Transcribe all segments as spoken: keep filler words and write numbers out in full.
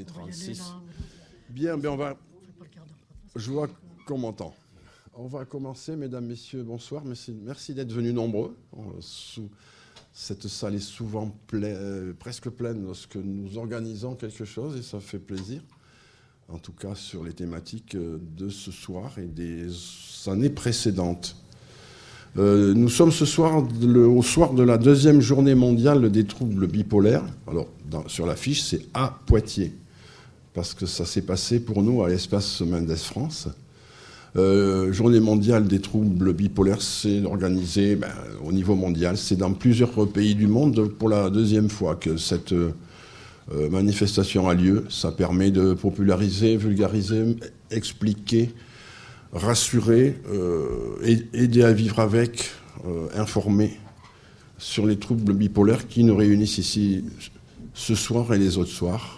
et trente-six. Bien, ben on va... Je vois qu'on m'entend. On va commencer, mesdames, messieurs, bonsoir. Merci, merci d'être venus nombreux. Sous... Cette salle est souvent pleine, euh, presque pleine lorsque nous organisons quelque chose et ça fait plaisir. En tout cas sur les thématiques de ce soir et des années précédentes. Euh, nous sommes ce soir le, au soir de la deuxième journée mondiale des troubles bipolaires. Alors, dans, sur l'affiche, c'est à Poitiers, parce que ça s'est passé pour nous à l'espace Mendes France. Euh, journée mondiale des troubles bipolaires, c'est organisé ben, au niveau mondial. C'est dans plusieurs pays du monde pour la deuxième fois que cette euh, manifestation a lieu. Ça permet de populariser, vulgariser, expliquer, rassurer, euh, aider à vivre avec, euh, informer sur les troubles bipolaires qui nous réunissent ici ce soir et les autres soirs.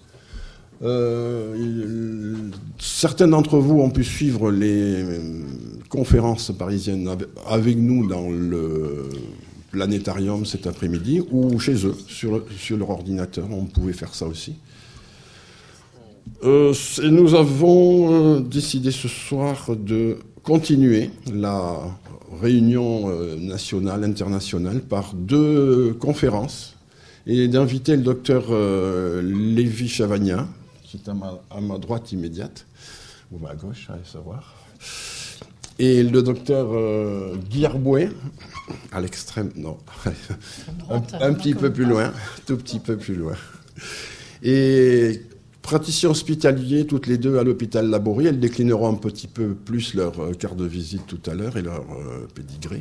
Euh, certains d'entre vous ont pu suivre les conférences parisiennes avec nous dans le planétarium cet après-midi ou chez eux, sur, sur leur ordinateur. On pouvait faire ça aussi. Euh, nous avons euh, décidé ce soir de continuer la réunion euh, nationale, internationale par deux conférences et d'inviter le docteur euh, Lévi Chavagna, qui est à ma, à ma droite immédiate, ou à ma gauche, allez savoir, et le docteur euh, Guy Arbouet, à l'extrême, non, un, un petit peu plus loin, tout petit peu plus loin. Et praticiens hospitaliers, toutes les deux à l'hôpital Laborie. Elles déclineront un petit peu plus leur carte de visite tout à l'heure et leur euh, pédigré.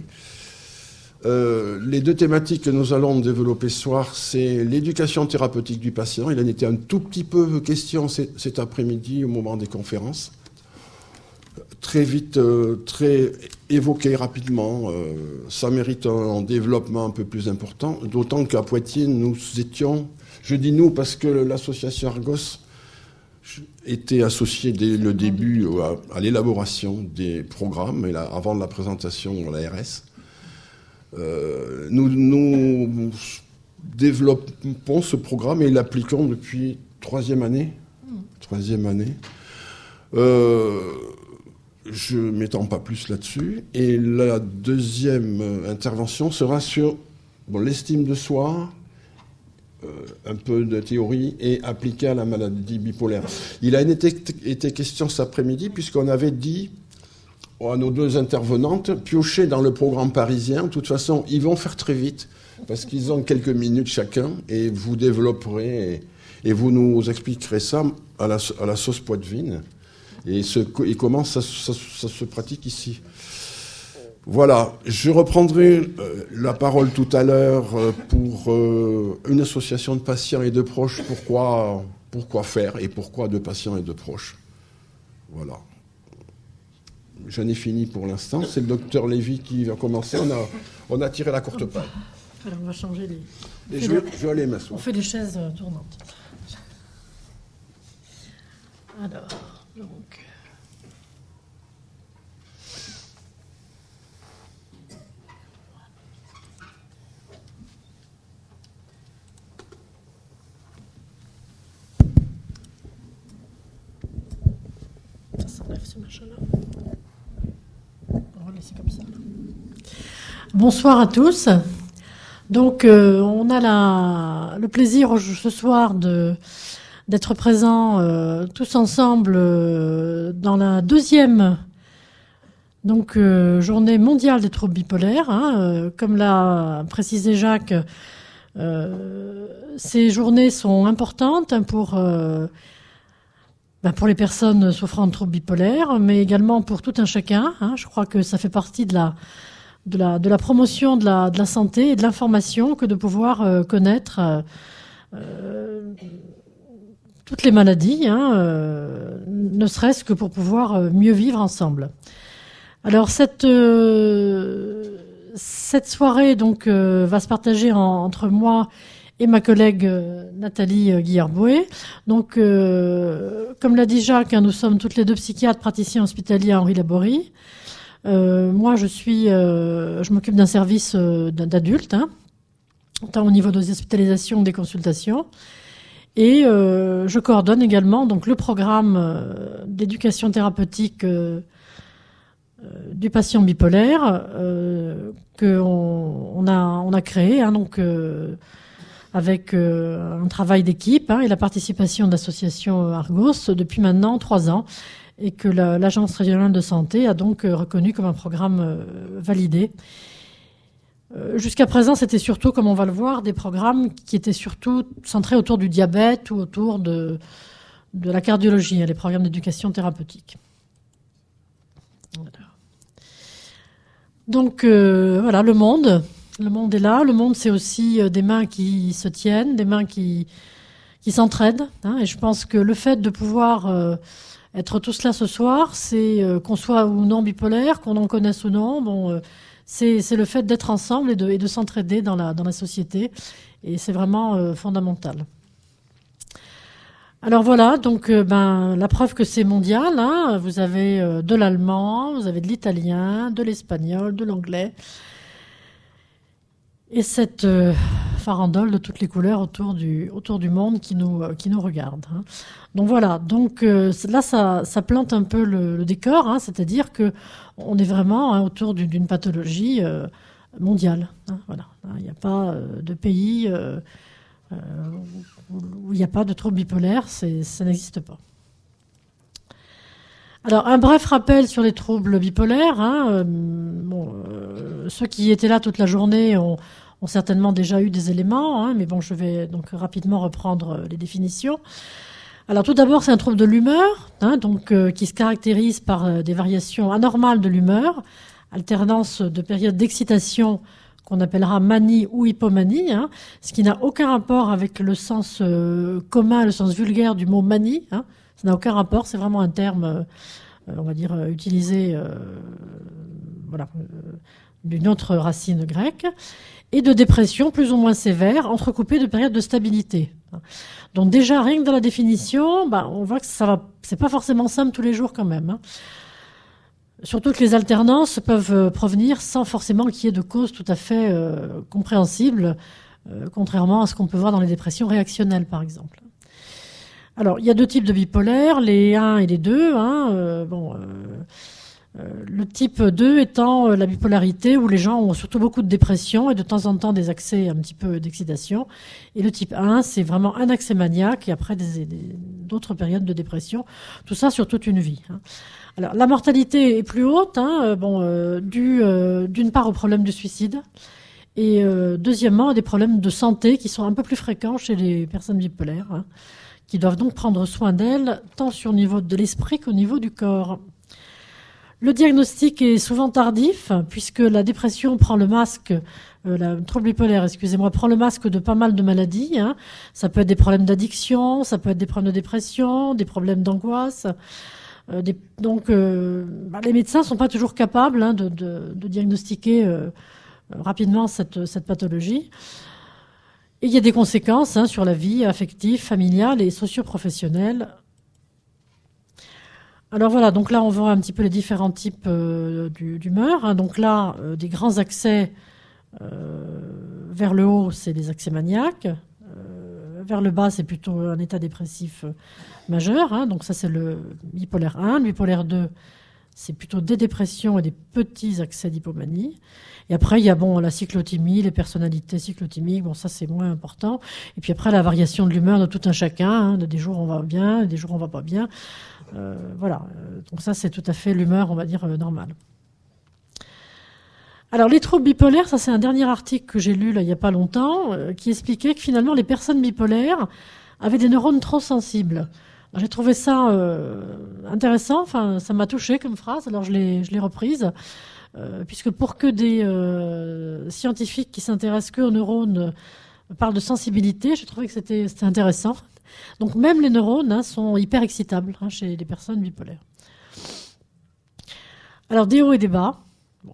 Euh, les deux thématiques que nous allons développer ce soir, c'est l'éducation thérapeutique du patient. Il en était un tout petit peu question cet, cet après-midi au moment des conférences. Très vite, euh, très évoqué rapidement. Euh, ça mérite un, un développement un peu plus important. D'autant qu'à Poitiers, nous étions, je dis nous parce que l'association Argos était associée dès le début à, à l'élaboration des programmes, et là, avant la présentation à l'A R S. Euh, nous, nous développons ce programme et l'appliquons depuis troisième année. Troisième année. Euh, je ne m'étends pas plus là-dessus. Et la deuxième intervention sera sur bon, l'estime de soi, euh, un peu de théorie et appliquée à la maladie bipolaire. Il a été, été question cet après-midi puisqu'on avait dit à nos deux intervenantes, piocher dans le programme parisien. De toute façon, ils vont faire très vite, parce qu'ils ont quelques minutes chacun, et vous développerez, et, et vous nous expliquerez ça à la, à la sauce poitevine, et, ce, et comment ça, ça, ça se pratique ici. Voilà, je reprendrai euh, la parole tout à l'heure euh, pour euh, une association de patients et de proches, pourquoi, pourquoi faire, et pourquoi de patients et de proches. Voilà. J'en ai fini pour l'instant. C'est le docteur Lévy qui va commencer. On a, on a tiré la courte paille. Alors, on va changer les... Et je, vais, je vais aller m'asseoir. On fait des chaises tournantes. Alors, donc... Ça s'enlève ce machin-là. On va laisser comme ça. Bonsoir à tous. Donc, euh, on a la, le plaisir ce soir de, d'être présents euh, tous ensemble euh, dans la deuxième donc, euh, journée mondiale des troubles bipolaires. Hein, euh, comme l'a précisé Jacques, euh, ces journées sont importantes hein, pour... Euh, Ben pour les personnes souffrant de troubles bipolaires, mais également pour tout un chacun. Hein. Je crois que ça fait partie de la, de la, de la promotion de la, de la santé et de l'information que de pouvoir euh, connaître euh, euh, toutes les maladies, hein, euh, ne serait-ce que pour pouvoir euh, mieux vivre ensemble. Alors cette, euh, cette soirée donc, euh, va se partager en, entre moi et ma collègue euh, Nathalie euh, Guy Arbouet. Donc, euh, comme l'a dit Jacques, hein, nous sommes toutes les deux psychiatres praticiens hospitaliers à Henri Laborie. Euh, moi, je suis, euh, je m'occupe d'un service euh, d'adultes, hein, tant au niveau des hospitalisations que des consultations. Et euh, je coordonne également donc le programme euh, d'éducation thérapeutique euh, euh, du patient bipolaire euh, que on, on a on a créé hein, donc euh, avec euh, un travail d'équipe hein, et la participation d'associations Argos depuis maintenant trois ans et que la, l'agence régionale de santé a donc euh, reconnu comme un programme euh, validé. Jusqu'à présent, c'était surtout, comme on va le voir, des programmes qui étaient surtout centrés autour du diabète ou autour de, de la cardiologie, les programmes d'éducation thérapeutique. Voilà. Donc, euh, voilà, le monde. Le monde est là. Le monde, c'est aussi des mains qui se tiennent, des mains qui, qui s'entraident. Hein, et je pense que le fait de pouvoir euh, être tous là ce soir, c'est euh, qu'on soit ou non bipolaire, qu'on en connaisse ou non, bon... Euh, C'est, c'est le fait d'être ensemble et de, et de s'entraider dans la, dans la société. Et c'est vraiment euh, fondamental. Alors voilà, donc euh, ben, la preuve que c'est mondial. Hein, vous avez euh, de l'allemand, vous avez de l'italien, de l'espagnol, de l'anglais. Et cette euh, farandole de toutes les couleurs autour du, autour du monde qui nous, euh, qui nous regarde. Hein. Donc voilà, donc euh, là ça, ça plante un peu le, le décor, hein, c'est-à-dire que on est vraiment hein, autour d'une, d'une pathologie euh, mondiale. Hein, voilà, il n'y a pas euh, de pays euh, euh, où il n'y a pas de trouble bipolaire, c'est, ça n'existe pas. Alors un bref rappel sur les troubles bipolaires. Hein, euh, bon, euh, ceux qui étaient là toute la journée ont, ont certainement déjà eu des éléments, hein, mais bon, je vais donc rapidement reprendre les définitions. Alors tout d'abord, c'est un trouble de l'humeur, hein, donc euh, qui se caractérise par euh, des variations anormales de l'humeur, alternance de périodes d'excitation qu'on appellera manie ou hypomanie, hein, ce qui n'a aucun rapport avec le sens euh, commun, le sens vulgaire du mot manie. Hein, ça n'a aucun rapport, c'est vraiment un terme, euh, on va dire, euh, utilisé, euh, voilà, euh, d'une autre racine grecque, et de dépression plus ou moins sévère, entrecoupée de périodes de stabilité. Donc déjà, rien que dans la définition, bah, on voit que ça va, c'est pas forcément simple tous les jours quand même. Hein. Surtout que les alternances peuvent provenir sans forcément qu'il y ait de cause tout à fait euh, compréhensible, euh, contrairement à ce qu'on peut voir dans les dépressions réactionnelles, par exemple. Alors, il y a deux types de bipolaires, les un et les deux. Hein, euh, bon, euh, euh, le type deux étant euh, la bipolarité où les gens ont surtout beaucoup de dépression et de temps en temps des accès un petit peu d'excitation. Et le type un, c'est vraiment un accès maniaque et après des, des, d'autres périodes de dépression. Tout ça sur toute une vie. Hein. Alors, la mortalité est plus haute, hein, bon, euh, due euh, d'une part au problème du suicide et euh, deuxièmement à des problèmes de santé qui sont un peu plus fréquents chez les personnes bipolaires, hein, qui doivent donc prendre soin d'elles tant sur le niveau de l'esprit qu'au niveau du corps. Le diagnostic est souvent tardif puisque la dépression prend le masque, euh, la trouble bipolaire, excusez-moi, prend le masque de pas mal de maladies. Hein. Ça peut être des problèmes d'addiction, ça peut être des problèmes de dépression, des problèmes d'angoisse. Euh, des, donc, euh, bah, les médecins sont pas toujours capables hein, de, de, de diagnostiquer euh, rapidement cette, cette pathologie. Et il y a des conséquences hein, sur la vie affective, familiale et socio-professionnelle. Alors voilà, donc là on voit un petit peu les différents types euh, d'humeur. Hein. Donc là, euh, des grands accès euh, vers le haut, c'est des accès maniaques. Euh, vers le bas, c'est plutôt un état dépressif euh, majeur. Hein. Donc ça, c'est le bipolaire un. Le bipolaire deux, c'est plutôt des dépressions et des petits accès d'hypomanie. Et après, il y a bon la cyclothymie, les personnalités cyclothymiques. Bon, ça, c'est moins important. Et puis après, la variation de l'humeur de tout un chacun. Hein. Des jours, on va bien, des jours, on va pas bien. Euh, voilà. Donc ça, c'est tout à fait l'humeur, on va dire, euh, normale. Alors, les troubles bipolaires, ça, c'est un dernier article que j'ai lu là, il n'y a pas longtemps, euh, qui expliquait que finalement, les personnes bipolaires avaient des neurones trop sensibles. Alors, j'ai trouvé ça euh, intéressant. Enfin, ça m'a touché comme phrase. Alors, je l'ai, je l'ai reprise. Euh, puisque pour que des euh, scientifiques qui s'intéressent que aux neurones euh, parlent de sensibilité, j'ai trouvé que c'était, c'était intéressant. Donc même les neurones hein, sont hyper excitables hein, chez les personnes bipolaires. Alors des hauts et des bas. Bon.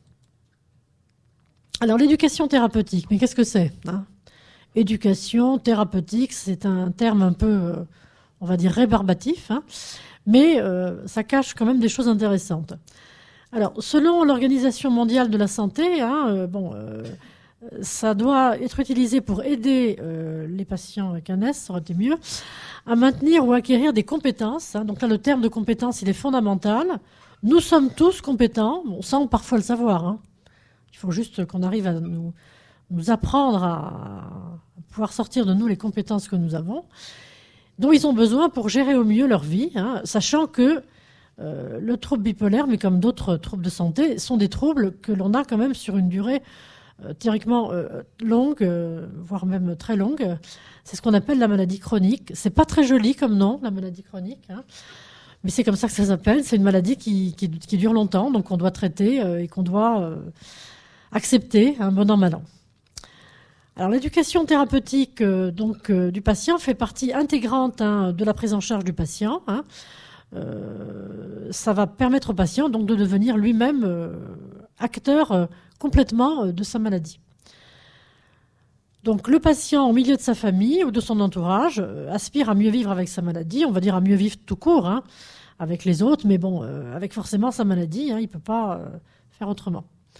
Alors l'éducation thérapeutique, mais qu'est-ce que c'est hein? Éducation thérapeutique, c'est un terme un peu, euh, on va dire, rébarbatif, hein, mais euh, ça cache quand même des choses intéressantes. Alors, selon l'Organisation mondiale de la santé, hein, euh, bon, euh, ça doit être utilisé pour aider euh, les patients avec un S, ça aurait été mieux, à maintenir ou acquérir des compétences. Hein. Donc là, le terme de compétence, il est fondamental. Nous sommes tous compétents, bon, sans parfois le savoir. Hein. Il faut juste qu'on arrive à nous, nous apprendre à, à pouvoir sortir de nous les compétences que nous avons, dont ils ont besoin pour gérer au mieux leur vie, hein, sachant que euh, le trouble bipolaire, mais comme d'autres troubles de santé, sont des troubles que l'on a quand même sur une durée euh, théoriquement euh, longue, euh, voire même très longue. C'est ce qu'on appelle la maladie chronique. C'est pas très joli comme nom, la maladie chronique, hein, mais c'est comme ça que ça s'appelle. C'est une maladie qui, qui, qui dure longtemps, donc qu'on doit traiter euh, et qu'on doit euh, accepter, un bon an, mal an. Alors l'éducation thérapeutique euh, donc euh, du patient fait partie intégrante hein, de la prise en charge du patient. Hein. Euh, ça va permettre au patient donc de devenir lui-même euh, acteur euh, complètement euh, de sa maladie. Donc le patient au milieu de sa famille ou de son entourage euh, aspire à mieux vivre avec sa maladie, on va dire à mieux vivre tout court, hein, avec les autres, mais bon, euh, avec forcément sa maladie, hein, il ne peut pas euh, faire autrement.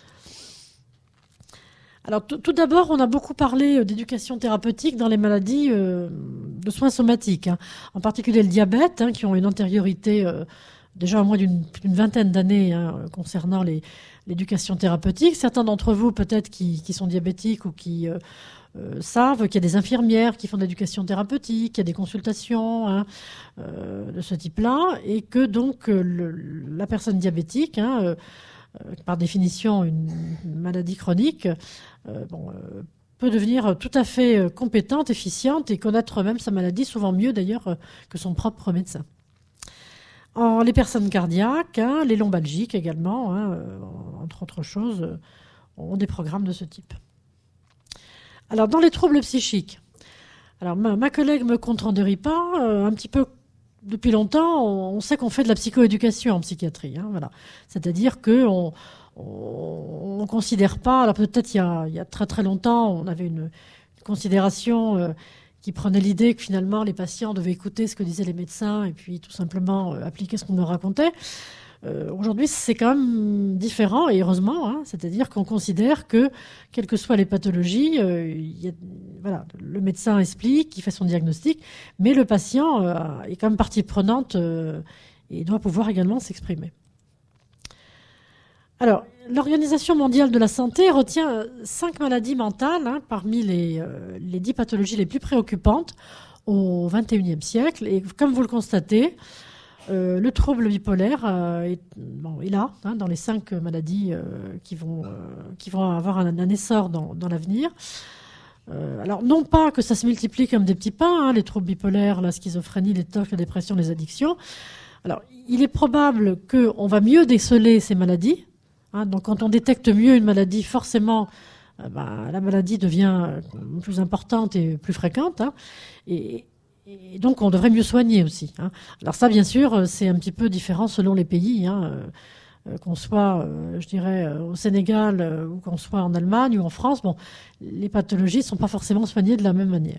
Alors tout, tout d'abord, on a beaucoup parlé d'éducation thérapeutique dans les maladies euh, de soins somatiques, hein, en particulier le diabète, hein, qui ont une antériorité euh, déjà à moins d'une, d'une vingtaine d'années hein, concernant les, l'éducation thérapeutique. Certains d'entre vous, peut-être, qui, qui sont diabétiques ou qui euh, euh, savent qu'il y a des infirmières qui font de l'éducation thérapeutique, qu'il y a des consultations hein, euh, de ce type-là, et que donc euh, le, la personne diabétique, hein, euh, par définition une maladie chronique, euh, bon, euh, peut devenir tout à fait compétente, efficiente et connaître même sa maladie, souvent mieux d'ailleurs euh, que son propre médecin. En, les personnes cardiaques, hein, les lombalgiques également, hein, euh, entre autres choses, euh, ont des programmes de ce type. Alors dans les troubles psychiques, alors ma, ma collègue me contredira pas, euh, un petit peu depuis longtemps, on sait qu'on fait de la psychoéducation en psychiatrie. Hein, voilà. C'est-à-dire qu'on on, on considère pas... Alors peut-être il y a, il y a très très longtemps, on avait une, une considération euh, qui prenait l'idée que finalement les patients devaient écouter ce que disaient les médecins et puis tout simplement euh, appliquer ce qu'on leur racontait. Euh, aujourd'hui, c'est quand même différent, et heureusement, hein, c'est-à-dire qu'on considère que, quelles que soient les pathologies, euh, y a, voilà, le médecin explique, il fait son diagnostic, mais le patient euh, est quand même partie prenante euh, et doit pouvoir également s'exprimer. Alors, l'Organisation mondiale de la santé retient cinq maladies mentales hein, parmi les, euh, les dix pathologies les plus préoccupantes au vingt et unième siècle, et comme vous le constatez, Euh, le trouble bipolaire euh, est, bon, est là, hein, dans les cinq maladies euh, qui, vont, euh, qui vont avoir un, un essor dans, dans l'avenir. Euh, alors, non pas que ça se multiplie comme des petits pains, hein, les troubles bipolaires, la schizophrénie, les T O C, la dépression, les addictions. Alors, il est probable qu'on va mieux déceler ces maladies. Hein, donc, quand on détecte mieux une maladie, forcément, euh, bah, la maladie devient plus importante et plus fréquente. Hein, et Et donc, on devrait mieux soigner aussi. Hein. Alors ça, bien sûr, c'est un petit peu différent selon les pays. Hein. Euh, qu'on soit, euh, je dirais, au Sénégal euh, ou qu'on soit en Allemagne ou en France, bon, les pathologies ne sont pas forcément soignées de la même manière.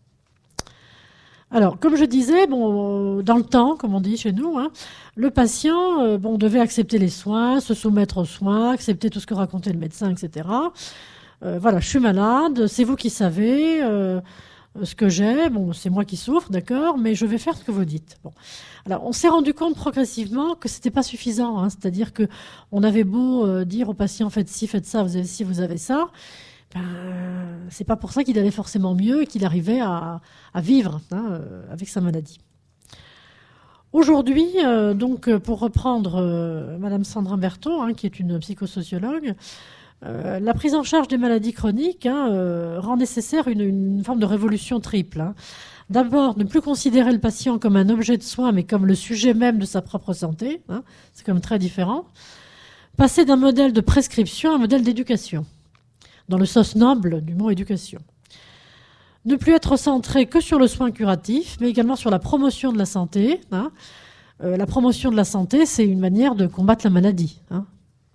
Alors, comme je disais, bon, dans le temps, comme on dit chez nous, hein, le patient euh, bon, devait accepter les soins, se soumettre aux soins, accepter tout ce que racontait le médecin, et cetera. Euh, voilà, je suis malade, c'est vous qui savez... Euh, ce que j'ai, bon, c'est moi qui souffre, d'accord, mais je vais faire ce que vous dites. Bon. Alors, on s'est rendu compte progressivement que c'était pas suffisant, hein, c'est-à-dire que on avait beau euh, dire aux patients faites ci, faites ça, vous avez ci, vous avez ça, ben, c'est pas pour ça qu'il allait forcément mieux et qu'il arrivait à, à vivre hein, euh, avec sa maladie. Aujourd'hui, euh, donc, pour reprendre euh, Madame Sandra Berthaud, hein, qui est une psychosociologue, Euh, la prise en charge des maladies chroniques hein, euh, rend nécessaire une, une forme de révolution triple. Hein. D'abord, ne plus considérer le patient comme un objet de soin, mais comme le sujet même de sa propre santé. Hein, c'est quand même très différent. Passer d'un modèle de prescription à un modèle d'éducation, dans le sens noble du mot éducation. Ne plus être centré que sur le soin curatif, mais également sur la promotion de la santé. Hein. Euh, la promotion de la santé, c'est une manière de combattre la maladie. Hein.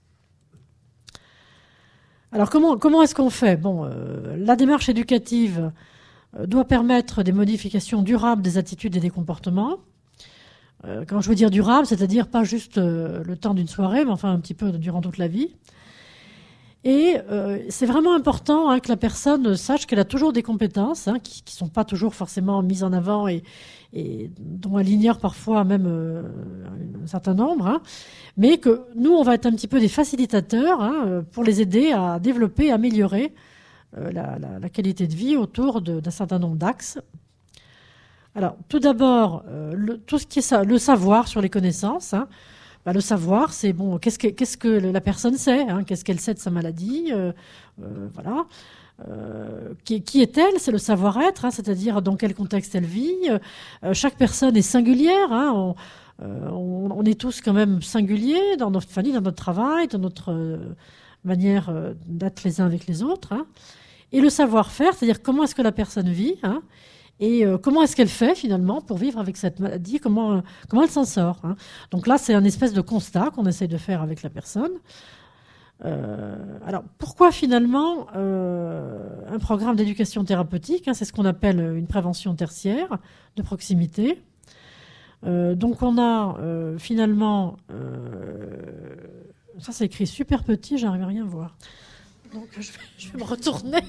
Alors comment, comment est-ce qu'on fait ? Bon, euh, la démarche éducative euh, doit permettre des modifications durables des attitudes et des comportements. Euh, quand je veux dire durable, c'est-à-dire pas juste euh, le temps d'une soirée, mais enfin un petit peu durant toute la vie. Et euh, c'est vraiment important hein, que la personne sache qu'elle a toujours des compétences hein, qui ne sont pas toujours forcément mises en avant et, et dont elle ignore parfois même euh, un certain nombre, hein, mais que nous, on va être un petit peu des facilitateurs hein, pour les aider à développer, à améliorer euh, la, la, la qualité de vie autour de, d'un certain nombre d'axes. Alors, tout d'abord, euh, le, tout ce qui est ça, le savoir sur les connaissances. Hein, bah, le savoir, c'est bon, qu'est-ce que, qu'est-ce que la personne sait, hein, qu'est-ce qu'elle sait de sa maladie, euh, euh, voilà. Euh, qui, qui est-elle? C'est le savoir-être, hein, c'est-à-dire dans quel contexte elle vit. Euh, chaque personne est singulière. Hein, on, euh, on, on est tous quand même singuliers dans notre famille, dans notre travail, dans notre euh, manière euh, d'être les uns avec les autres. Hein. Et le savoir-faire, c'est-à-dire comment est-ce que la personne vit, hein, et euh, comment est-ce qu'elle fait finalement pour vivre avec cette maladie, comment, comment elle s'en sort. Hein. Donc là, c'est un espèce de constat qu'on essaye de faire avec la personne. Euh, alors, pourquoi finalement euh, un programme d'éducation thérapeutique hein, c'est ce qu'on appelle une prévention tertiaire de proximité. Euh, donc on a euh, finalement... Euh, ça, c'est écrit super petit, j'arrive à rien voir. Donc je vais, je vais me retourner.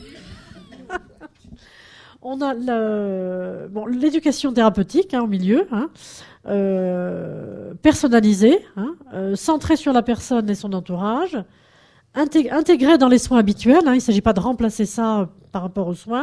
On a le, bon, l'éducation thérapeutique hein, au milieu, hein, euh, personnalisée, hein, euh, centrée sur la personne et son entourage, intég- intégrée dans les soins habituels. Hein, il ne s'agit pas de remplacer ça par rapport aux soins.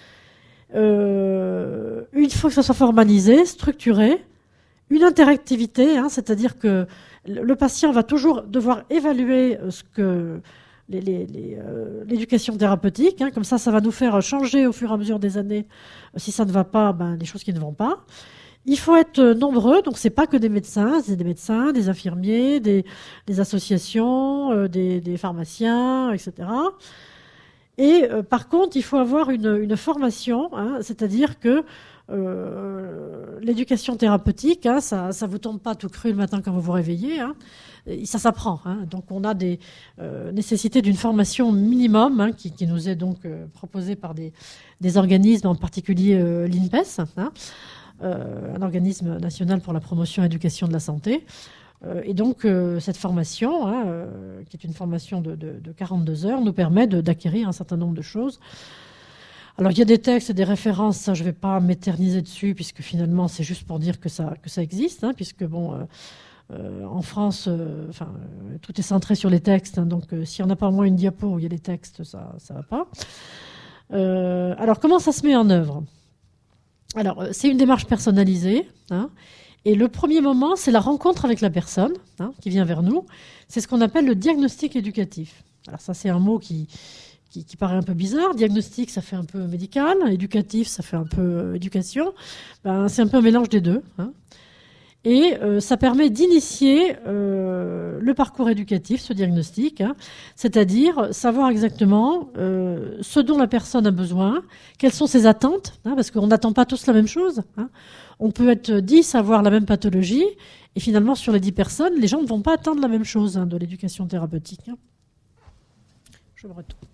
Euh, il faut que ça soit formalisé, structuré, une interactivité, hein, c'est-à-dire que le patient va toujours devoir évaluer ce que Les, les, les, euh, l'éducation thérapeutique, hein, comme ça, ça va nous faire changer au fur et à mesure des années. Si ça ne va pas, ben, les choses qui ne vont pas. Il faut être nombreux, donc c'est pas que des médecins, c'est des médecins, des infirmiers, des, des associations, euh, des, des pharmaciens, et cetera. Et euh, par contre, il faut avoir une, une formation, hein, c'est-à-dire que euh, l'éducation thérapeutique, hein, ça, ça vous tombe pas tout cru le matin quand vous vous réveillez. Hein. Ça s'apprend. Hein. Donc, on a des euh, nécessités d'une formation minimum hein, qui, qui nous est donc euh, proposée par des, des organismes, en particulier euh, l'I N P E S, hein, euh, un organisme national pour la promotion et l'éducation de la santé. Euh, et donc, euh, cette formation, hein, euh, qui est une formation de, de, de quarante-deux heures, nous permet de, d'acquérir un certain nombre de choses. Alors, il y a des textes et des références, ça, je ne vais pas m'éterniser dessus, puisque finalement, c'est juste pour dire que ça, que ça existe, hein, puisque, bon... Euh, Euh, en France, euh, enfin, euh, tout est centré sur les textes, hein, donc euh, si on n'a pas au moins une diapo où il y a les textes, ça ne va pas. Euh, alors, comment ça se met en œuvre? Alors, euh, c'est une démarche personnalisée, hein, et le premier moment, c'est la rencontre avec la personne hein, qui vient vers nous. C'est ce qu'on appelle le diagnostic éducatif. Alors ça, c'est un mot qui, qui, qui paraît un peu bizarre. Diagnostic, ça fait un peu médical. Éducatif, ça fait un peu euh, éducation. Ben, c'est un peu un mélange des deux, hein. Et euh, ça permet d'initier euh, le parcours éducatif, ce diagnostic, hein, c'est-à-dire savoir exactement euh, ce dont la personne a besoin, quelles sont ses attentes, hein, parce qu'on n'attend pas tous la même chose. Hein. On peut être dix à avoir la même pathologie, et finalement, sur les dix personnes, les gens ne vont pas attendre la même chose hein, de l'éducation thérapeutique. Hein. Je me retourne.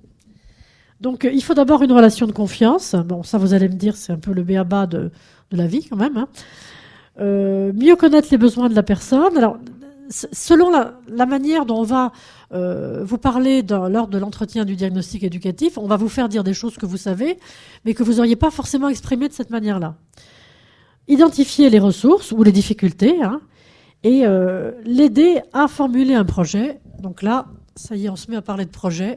Donc, euh, il faut d'abord une relation de confiance. Bon, ça, vous allez me dire, c'est un peu le b a ba de, de la vie, quand même, hein. Euh, mieux connaître les besoins de la personne. Alors, selon la, la manière dont on va euh, vous parler dans, lors de l'entretien du diagnostic éducatif, on va vous faire dire des choses que vous savez, mais que vous n'auriez pas forcément exprimées de cette manière-là. Identifier les ressources ou les difficultés, hein, et euh, l'aider à formuler un projet. Donc là, ça y est, on se met à parler de projet.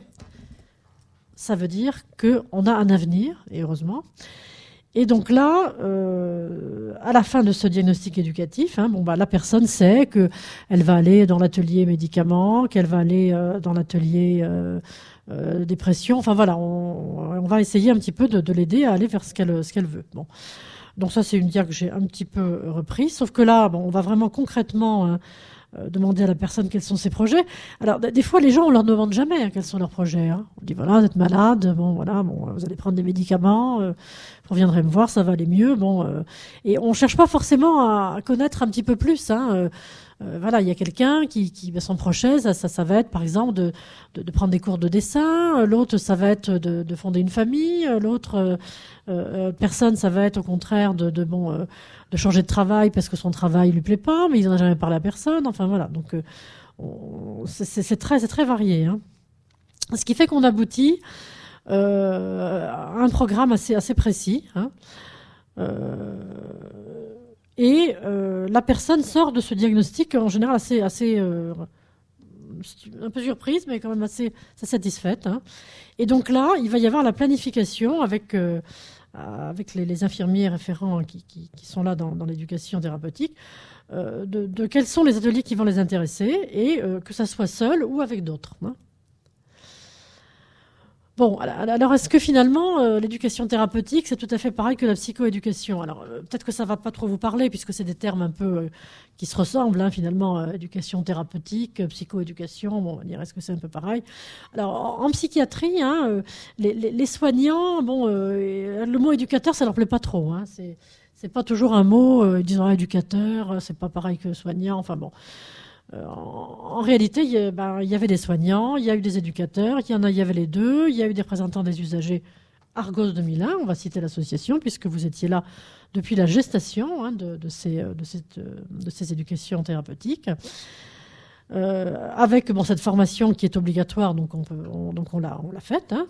Ça veut dire qu'on a un avenir, et heureusement. Et donc là, euh, à la fin de ce diagnostic éducatif, hein, bon bah la personne sait que elle va aller dans l'atelier médicaments, qu'elle va aller euh, dans l'atelier euh, euh, dépression. Enfin voilà, on, on va essayer un petit peu de, de l'aider à aller vers ce qu'elle ce qu'elle veut. Bon, donc ça c'est une diag que j'ai un petit peu reprise, sauf que là, bon, on va vraiment concrètement hein, euh, demander à la personne quels sont ses projets. Alors des fois, les gens on leur demande jamais hein, quels sont leurs projets. Hein. On dit voilà, vous êtes malade, bon voilà, bon vous allez prendre des médicaments. Euh, Vous reviendrez me voir, ça va aller mieux. Bon, euh, et on cherche pas forcément à, à connaître un petit peu plus. Hein, euh, euh, voilà, il y a quelqu'un qui, qui bah, son projet, ça, ça, ça va être par exemple de, de, de prendre des cours de dessin. L'autre, ça va être de, de fonder une famille. L'autre euh, euh, personne, ça va être au contraire de, de bon, euh, de changer de travail parce que son travail lui plaît pas, mais il n'en a jamais parlé à personne. Enfin voilà, donc euh, on, c'est, c'est très, c'est très varié. Hein. Ce qui fait qu'on aboutit euh, à un programme assez, assez précis. Hein. Euh, et euh, la personne sort de ce diagnostic en général assez, assez euh, un peu surprise, mais quand même assez, assez satisfaite. Hein. Et donc là, il va y avoir la planification avec, euh, avec les, les infirmiers référents qui, qui, qui sont là dans, dans l'éducation thérapeutique, euh, de, de quels sont les ateliers qui vont les intéresser, et euh, que ça soit seul ou avec d'autres. Hein. Bon, alors est-ce que finalement euh, l'éducation thérapeutique c'est tout à fait pareil que la psychoéducation? Alors euh, peut-être que ça va pas trop vous parler puisque c'est des termes un peu euh, qui se ressemblent hein, finalement, euh, éducation thérapeutique, euh, psychoéducation, bon, on va dire est-ce que c'est un peu pareil? Alors en, en psychiatrie, hein, euh, les, les, les soignants, bon, euh, le mot éducateur ça leur plaît pas trop. Hein, c'est c'est pas toujours un mot, euh, ils disent ah, éducateur, c'est pas pareil que soignant, enfin bon. Euh, en, en réalité, il y, a, ben, il y avait des soignants, il y a eu des éducateurs, il y en a, il y avait les deux, il y a eu des représentants des usagers. Argos deux mille un, on va citer l'association, puisque vous étiez là depuis la gestation hein, de, de, ces, de, cette, de ces éducations thérapeutiques. Euh, avec bon, cette formation qui est obligatoire, donc on, peut, on, donc on l'a, on l'a faite. Hein.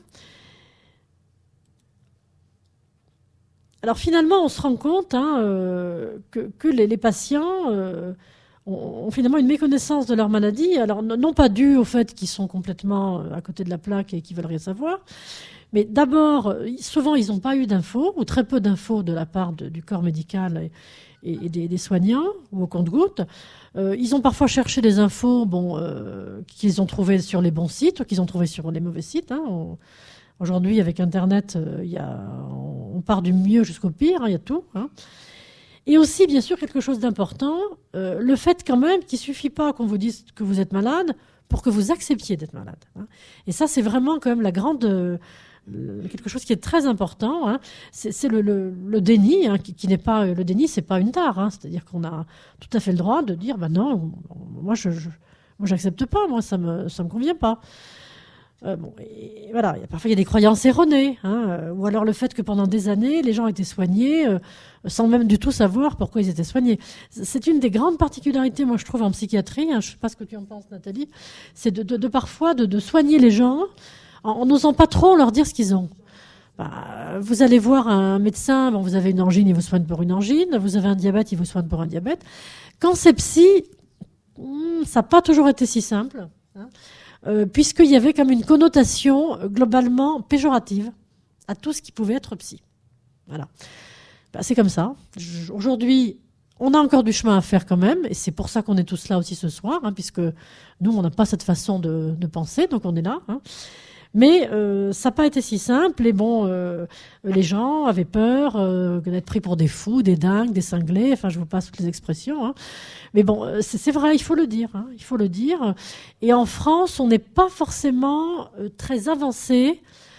Alors finalement, on se rend compte hein, euh, que, que les, les patients... Euh, ont finalement une méconnaissance de leur maladie, alors non pas due au fait qu'ils sont complètement à côté de la plaque et qu'ils veulent rien savoir, mais d'abord, souvent ils n'ont pas eu d'infos, ou très peu d'infos de la part de, du corps médical et, et des, des soignants, ou au compte-gouttes. Euh, ils ont parfois cherché des infos bon, euh, qu'ils ont trouvées sur les bons sites, ou qu'ils ont trouvées sur les mauvais sites. Hein. On, aujourd'hui, avec Internet, euh, y a, on part du mieux jusqu'au pire, il hein, y a tout. Hein. Et aussi, bien sûr, quelque chose d'important, euh, le fait quand même qu'il ne suffit pas qu'on vous dise que vous êtes malade pour que vous acceptiez d'être malade. Hein. Et ça, c'est vraiment quand même la grande, euh, quelque chose qui est très important. Hein. C'est, c'est le, le, le déni, hein, qui, qui n'est pas le déni, c'est pas une tare. Hein. C'est-à-dire qu'on a tout à fait le droit de dire, bah non, moi je, je moi j'accepte pas, moi ça me ça me convient pas. Euh, bon, et voilà, y a, parfois il y a des croyances erronées, hein, euh, ou alors le fait que pendant des années, les gens étaient soignés euh, sans même du tout savoir pourquoi ils étaient soignés. C'est une des grandes particularités, moi je trouve, en psychiatrie, hein, je ne sais pas ce que tu en penses Nathalie, c'est de, de, de parfois de, de soigner les gens en n'osant pas trop leur dire ce qu'ils ont. Bah, vous allez voir un médecin, bon, vous avez une angine, il vous soigne pour une angine, vous avez un diabète, il vous soigne pour un diabète. Quand c'est psy, hmm, ça n'a pas toujours été si simple, hein. Euh, puisqu'il y avait comme une connotation euh, globalement péjorative à tout ce qui pouvait être psy. Voilà. Ben, c'est comme ça. Je, aujourd'hui, on a encore du chemin à faire quand même, et c'est pour ça qu'on est tous là aussi ce soir, hein, puisque nous, on n'a pas cette façon de, de penser, donc on est là. Hein. Mais euh, ça n'a pas été si simple, et bon, euh, les gens avaient peur euh, d'être pris pour des fous, des dingues, des cinglés, enfin je vous passe toutes les expressions. Hein. Mais bon, c'est, c'est vrai, il faut le dire, hein, il faut le dire. Et en France, on n'est pas forcément euh, très avancé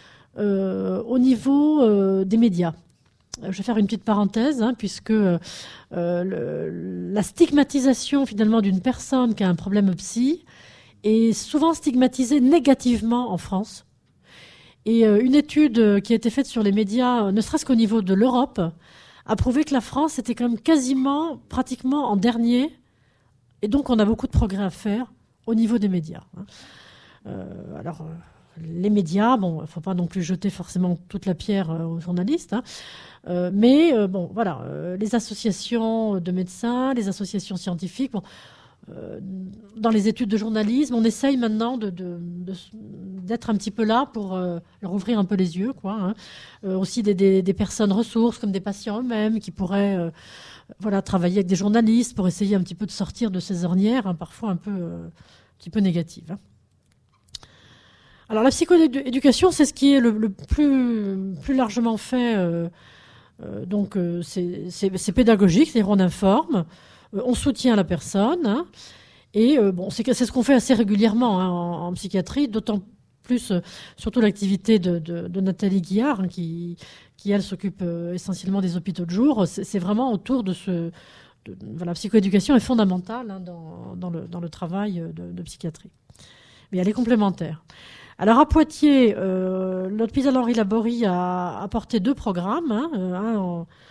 euh, au niveau euh, des médias. Je vais faire une petite parenthèse, hein, puisque euh, le, la stigmatisation finalement d'une personne qui a un problème psy est souvent stigmatisée négativement en France. Et euh, une étude qui a été faite sur les médias, ne serait-ce qu'au niveau de l'Europe, a prouvé que la France était quand même quasiment, pratiquement en dernier. Et donc on a beaucoup de progrès à faire au niveau des médias. Euh, alors, euh, les médias, bon, il ne faut pas non plus jeter forcément toute la pierre euh, aux journalistes, hein, euh, mais euh, bon, voilà, euh, les associations de médecins, les associations scientifiques, bon, Euh, dans les études de journalisme, on essaye maintenant de, de, de, d'être un petit peu là pour euh, leur ouvrir un peu les yeux, quoi. Hein. Euh, aussi des, des, des personnes ressources, comme des patients eux-mêmes, qui pourraient euh, voilà, travailler avec des journalistes pour essayer un petit peu de sortir de ces ornières, hein, parfois un peu, euh, un petit peu négatives. Hein. Alors la psychoéducation, c'est ce qui est le, le plus, plus largement fait. Euh, euh, donc euh, c'est, c'est, c'est pédagogique, c'est-à-dire on informe. On soutient la personne, hein, et euh, bon, c'est, c'est ce qu'on fait assez régulièrement hein, en, en psychiatrie, d'autant plus, euh, surtout l'activité de, de, de Nathalie Guillard, hein, qui, qui elle s'occupe euh, essentiellement des hôpitaux de jour. C'est, c'est vraiment autour de ce, de, voilà, la psychoéducation est fondamentale hein, dans, dans, le, dans le travail de, de psychiatrie, mais elle est complémentaire. Alors à Poitiers, euh, l'hôpital Henri Laborie a apporté deux programmes, hein, un en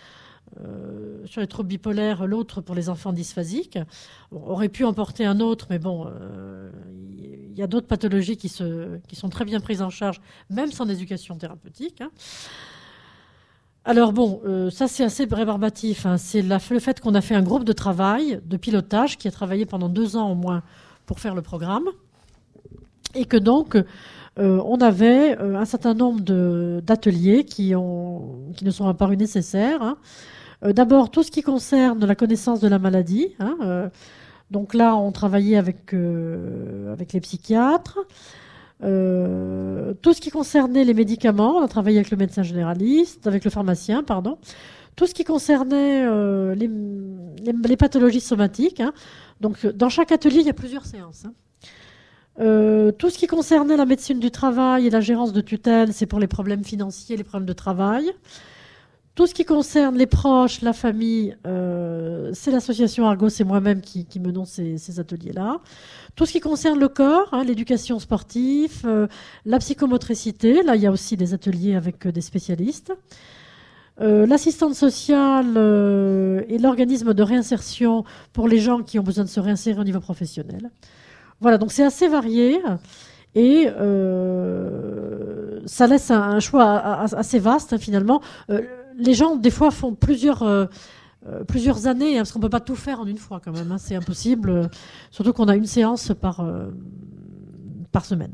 euh, sur les troubles bipolaires, l'autre pour les enfants dysphasiques. On aurait pu en porter un autre, mais bon, euh, il y a d'autres pathologies qui, se, qui sont très bien prises en charge, même sans éducation thérapeutique. Hein. Alors bon, euh, ça c'est assez rébarbatif. Hein. C'est la, le fait qu'on a fait un groupe de travail, de pilotage, qui a travaillé pendant deux ans au moins pour faire le programme, et que donc euh, on avait euh, un certain nombre de, d'ateliers qui, ont, qui nous sont apparus nécessaires. Hein. Euh, d'abord, tout ce qui concerne la connaissance de la maladie. Hein, euh, donc là, on travaillait avec, euh, avec les psychiatres. Euh, tout ce qui concernait les médicaments, on a travaillé avec le médecin généraliste, avec le pharmacien, pardon. Tout ce qui concernait euh, les, les, les pathologies somatiques. Hein. Donc, dans chaque atelier, il y a plusieurs séances. Hein. Euh, tout ce qui concernait la médecine du travail et la gérance de tutelle, c'est pour les problèmes financiers, les problèmes de travail. Tout ce qui concerne les proches, la famille, euh, c'est l'association Argos et moi-même qui, qui menons ces, ces ateliers-là. Tout ce qui concerne le corps, hein, l'éducation sportive, euh, la psychomotricité, là il y a aussi des ateliers avec euh, des spécialistes. Euh, l'assistante sociale euh, et l'organisme de réinsertion pour les gens qui ont besoin de se réinsérer au niveau professionnel. Voilà, donc c'est assez varié et euh, ça laisse un, un choix assez vaste hein, finalement. Euh, les gens des fois font plusieurs, euh, plusieurs années hein, parce qu'on ne peut pas tout faire en une fois quand même, hein, c'est impossible, euh, surtout qu'on a une séance par, euh, par semaine.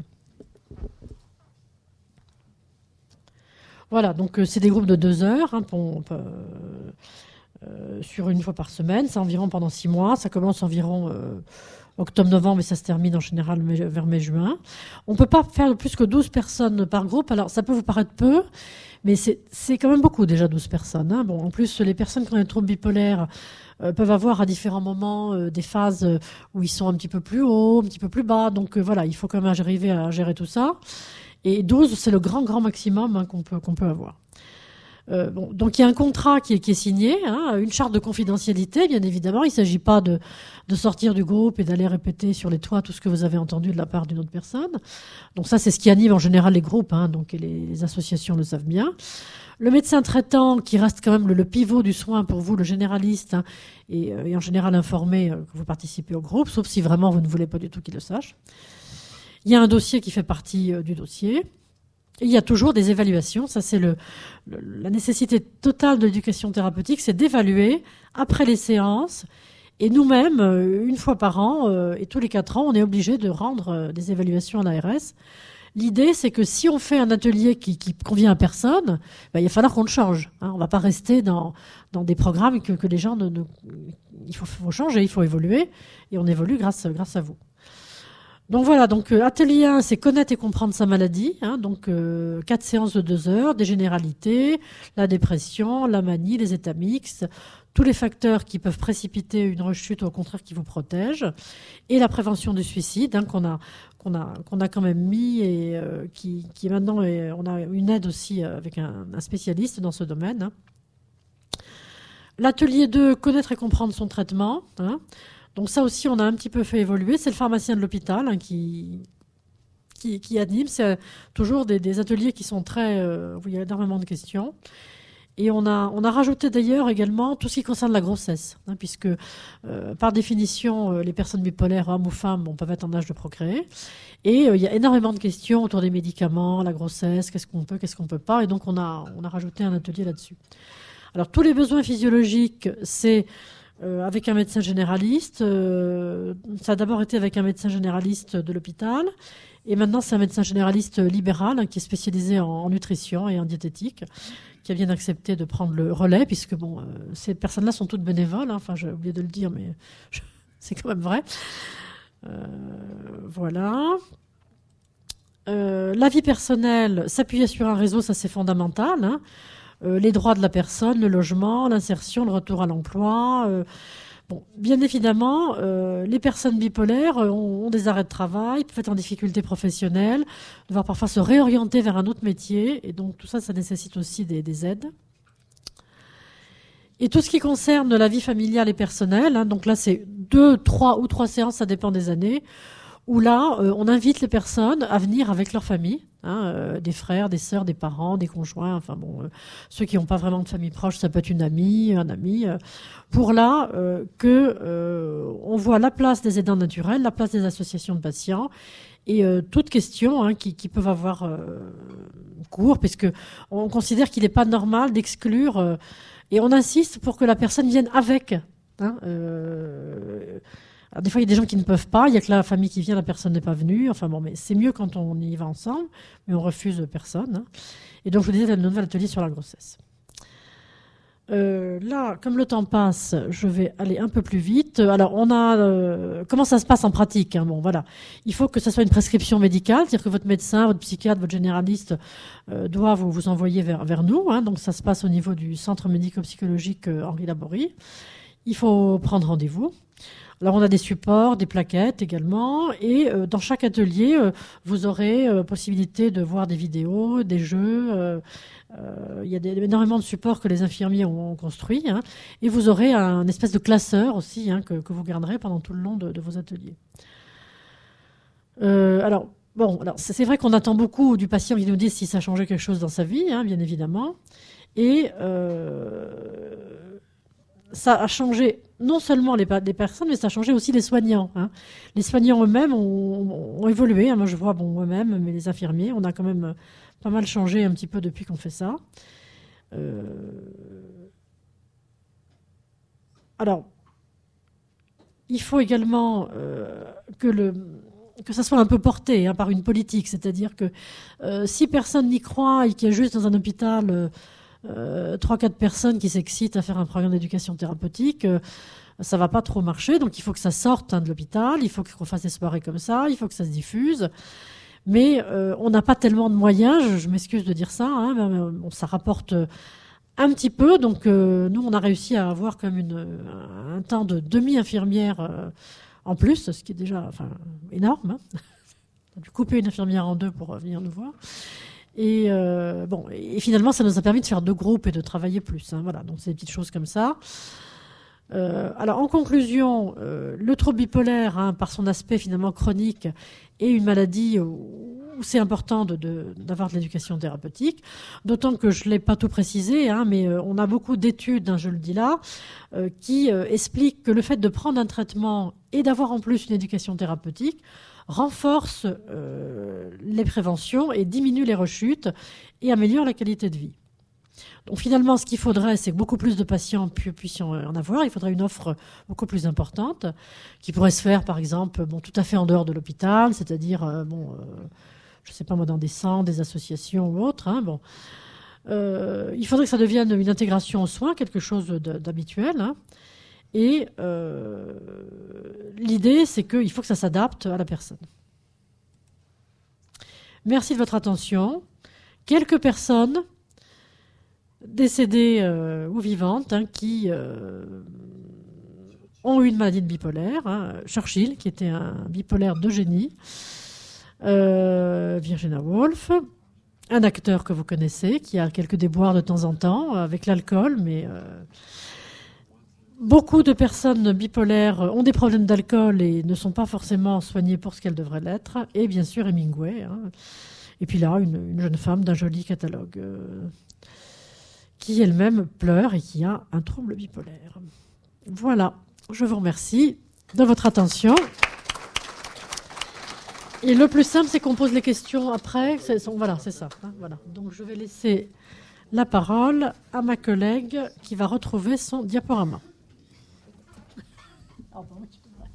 Voilà, donc euh, c'est des groupes de deux heures hein, pour, pour, euh, sur une fois par semaine, c'est environ pendant six mois, ça commence environ... Euh, octobre-novembre, mais ça se termine en général vers mai-juin. On ne peut pas faire plus que douze personnes par groupe. Alors, ça peut vous paraître peu, mais c'est, c'est quand même beaucoup déjà, douze personnes. Hein. Bon, en plus, les personnes qui ont des troubles bipolaires euh, peuvent avoir à différents moments euh, des phases où ils sont un petit peu plus hauts, un petit peu plus bas. Donc euh, voilà, il faut quand même arriver à gérer tout ça. Et douze, c'est le grand, grand maximum hein, qu'on peut, qu'on peut avoir. Euh, bon, donc il y a un contrat qui est, qui est signé, hein, une charte de confidentialité, bien évidemment. Il ne s'agit pas de, de sortir du groupe et d'aller répéter sur les toits tout ce que vous avez entendu de la part d'une autre personne. Donc ça, c'est ce qui anime en général les groupes, hein, donc les, les associations le savent bien. Le médecin traitant, qui reste quand même le, le pivot du soin pour vous, le généraliste, hein, et, euh, et en général informé euh, que vous participez au groupe, sauf si vraiment vous ne voulez pas du tout qu'il le sache. Il y a un dossier qui fait partie euh, du dossier. Et il y a toujours des évaluations. Ça, c'est le, le, la nécessité totale de l'éducation thérapeutique, c'est d'évaluer après les séances. Et nous-mêmes, une fois par an euh, et tous les quatre ans, on est obligé de rendre euh, des évaluations à l'A R S. L'idée, c'est que si on fait un atelier qui, qui convient à personne, ben, il va falloir qu'on le change. Hein. On ne va pas rester dans, dans des programmes que, que les gens ne, ne... Il faut, faut changer, il faut évoluer. Et on évolue grâce, grâce à vous. Donc voilà, donc euh, atelier un, c'est connaître et comprendre sa maladie. Hein, donc euh, quatre séances de deux heures, des généralités, la dépression, la manie, les états mixtes, tous les facteurs qui peuvent précipiter une rechute ou au contraire qui vous protègent, et la prévention du suicide hein, qu'on a qu'on a qu'on a quand même mis et euh, qui qui maintenant est, on a une aide aussi avec un, un spécialiste dans ce domaine. Hein. L'atelier deux, connaître et comprendre son traitement. Hein. Donc ça aussi, on a un petit peu fait évoluer. C'est le pharmacien de l'hôpital hein, qui, qui, qui anime. C'est toujours des, des ateliers qui sont très... Euh, où il y a énormément de questions. Et on a, on a rajouté d'ailleurs également tout ce qui concerne la grossesse, hein, puisque euh, par définition, euh, les personnes bipolaires, hommes ou femmes, bon, peuvent être en âge de procréer. Et euh, il y a énormément de questions autour des médicaments, la grossesse, qu'est-ce qu'on peut, qu'est-ce qu'on peut pas. Et donc on a, on a rajouté un atelier là-dessus. Alors tous les besoins physiologiques, c'est... Euh, avec un médecin généraliste. Euh, ça a d'abord été avec un médecin généraliste de l'hôpital. Et maintenant, c'est un médecin généraliste libéral hein, qui est spécialisé en, en nutrition et en diététique, qui a bien accepté de prendre le relais, puisque bon, euh, ces personnes-là sont toutes bénévoles. Hein, enfin, j'ai oublié de le dire, mais je, c'est quand même vrai. Euh, voilà. Euh, la vie personnelle, s'appuyer sur un réseau, ça c'est fondamental. Hein. Euh, les droits de la personne, le logement, l'insertion, le retour à l'emploi. Euh, bon, bien évidemment, euh, les personnes bipolaires ont, ont des arrêts de travail, peuvent être en difficulté professionnelle, devoir parfois se réorienter vers un autre métier. Et donc tout ça, ça nécessite aussi des, des aides. Et tout ce qui concerne la vie familiale et personnelle, hein, donc là c'est deux, trois ou trois séances, ça dépend des années, où là, euh, on invite les personnes à venir avec leur famille, hein, euh, des frères, des sœurs, des parents, des conjoints, enfin bon, euh, ceux qui n'ont pas vraiment de famille proche, ça peut être une amie, un ami, euh, pour là euh, que euh, on voit la place des aidants naturels, la place des associations de patients, et euh, toutes questions hein, qui, qui peuvent avoir euh, cours, puisque on considère qu'il n'est pas normal d'exclure, euh, et on insiste pour que la personne vienne avec. Hein, euh, alors des fois, il y a des gens qui ne peuvent pas, il y a que la famille qui vient, la personne n'est pas venue. Enfin bon, mais c'est mieux quand on y va ensemble, mais on refuse personne. Hein. Et donc, je vous disais, le nouvel atelier sur la grossesse. Euh, là, comme le temps passe, je vais aller un peu plus vite. Alors, on a euh, comment ça se passe en pratique hein. Bon, voilà, il faut que ça soit une prescription médicale, c'est-à-dire que votre médecin, votre psychiatre, votre généraliste euh, doit vous, vous envoyer vers, vers nous. Hein. Donc, ça se passe au niveau du centre médico-psychologique euh, Henri Laborie. Il faut prendre rendez-vous. Alors, on a des supports, des plaquettes également, et euh, dans chaque atelier, euh, vous aurez euh, possibilité de voir des vidéos, des jeux. Euh, euh, il y a des, énormément de supports que les infirmiers ont, ont construits, hein, et vous aurez un espèce de classeur aussi hein, que, que vous garderez pendant tout le long de, de vos ateliers. Euh, alors, bon, alors c'est vrai qu'on attend beaucoup du patient qui nous dise si ça a changé quelque chose dans sa vie, hein, bien évidemment, et euh, ça a changé non seulement les, les personnes, mais ça a changé aussi les soignants. Hein. Les soignants eux-mêmes ont, ont évolué. Hein. Moi, je vois, bon, eux-mêmes, mais les infirmiers, on a quand même pas mal changé un petit peu depuis qu'on fait ça. Euh... Alors, il faut également euh, que le... que ça soit un peu porté hein, par une politique. C'est-à-dire que euh, si personne n'y croit et qu'il y a juste dans un hôpital... Euh, Euh, trois, quatre personnes qui s'excitent à faire un programme d'éducation thérapeutique, euh, ça va pas trop marcher. Donc il faut que ça sorte hein, de l'hôpital, il faut qu'on fasse des soirées comme ça, il faut que ça se diffuse. Mais euh, on n'a pas tellement de moyens, je, je m'excuse de dire ça, hein, mais, bon, ça rapporte un petit peu. Donc euh, nous, on a réussi à avoir comme une, un temps de demi-infirmière euh, en plus, ce qui est déjà enfin, énorme. Hein. On a dû couper une infirmière en deux pour venir nous voir. Et, euh, bon, et finalement, ça nous a permis de faire deux groupes et de travailler plus. Hein, voilà, donc c'est des petites choses comme ça. Euh, alors, en conclusion, euh, le trouble bipolaire, hein, par son aspect finalement chronique, est une maladie où, où c'est important de, de, d'avoir de l'éducation thérapeutique. D'autant que je ne l'ai pas tout précisé, hein, mais euh, on a beaucoup d'études, hein, je le dis là, euh, qui euh, expliquent que le fait de prendre un traitement et d'avoir en plus une éducation thérapeutique renforce euh, les préventions et diminue les rechutes et améliore la qualité de vie. Donc finalement, ce qu'il faudrait, c'est que beaucoup plus de patients puissent en avoir. Il faudrait une offre beaucoup plus importante qui pourrait se faire, par exemple, bon, tout à fait en dehors de l'hôpital, c'est-à-dire, euh, bon, euh, je ne sais pas moi, dans des centres, des associations ou autres. Hein, bon. euh, il faudrait que ça devienne une intégration aux soins, quelque chose d'habituel. Hein. Et euh, l'idée, c'est qu'il faut que ça s'adapte à la personne. Merci de votre attention. Quelques personnes décédées euh, ou vivantes hein, qui euh, ont eu une maladie de bipolaire. Hein. Churchill, qui était un bipolaire de génie. Euh, Virginia Woolf, un acteur que vous connaissez, qui a quelques déboires de temps en temps avec l'alcool, mais... Euh, Beaucoup de personnes bipolaires ont des problèmes d'alcool et ne sont pas forcément soignées pour ce qu'elles devraient l'être. Et bien sûr, Hemingway. Hein. Et puis là, une, une jeune femme d'un joli catalogue euh, qui elle-même pleure et qui a un trouble bipolaire. Voilà, je vous remercie de votre attention. Et le plus simple, c'est qu'on pose les questions après. C'est, voilà, c'est ça. Hein, voilà. Donc je vais laisser la parole à ma collègue qui va retrouver son diaporama. Oh, bon, tu devrais.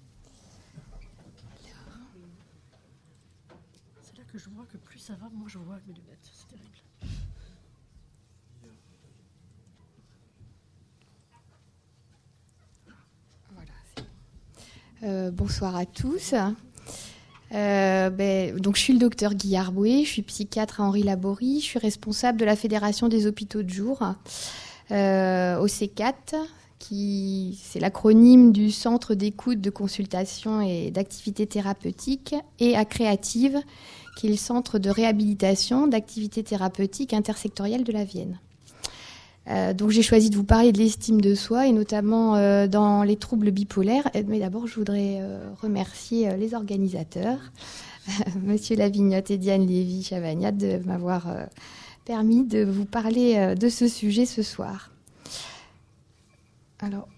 C'est là que je vois que plus ça va, moins je vois avec mes lunettes. C'est terrible. Voilà. Euh, bonsoir à tous. Euh, ben, donc je suis le docteur Guy Arboué, je suis psychiatre à Henri Laborie, je suis responsable de la Fédération des hôpitaux de jour, euh, au C quatre. Qui, c'est l'acronyme du Centre d'écoute, de consultation et d'activité thérapeutique, et à Créative, qui est le Centre de réhabilitation d'activité thérapeutique intersectorielle de la Vienne. Euh, donc j'ai choisi de vous parler de l'estime de soi et notamment euh, dans les troubles bipolaires. Mais d'abord, je voudrais euh, remercier euh, les organisateurs, euh, Monsieur Lavignotte et Diane Lévy-Chavagnat, de m'avoir euh, permis de vous parler euh, de ce sujet ce soir. Alors,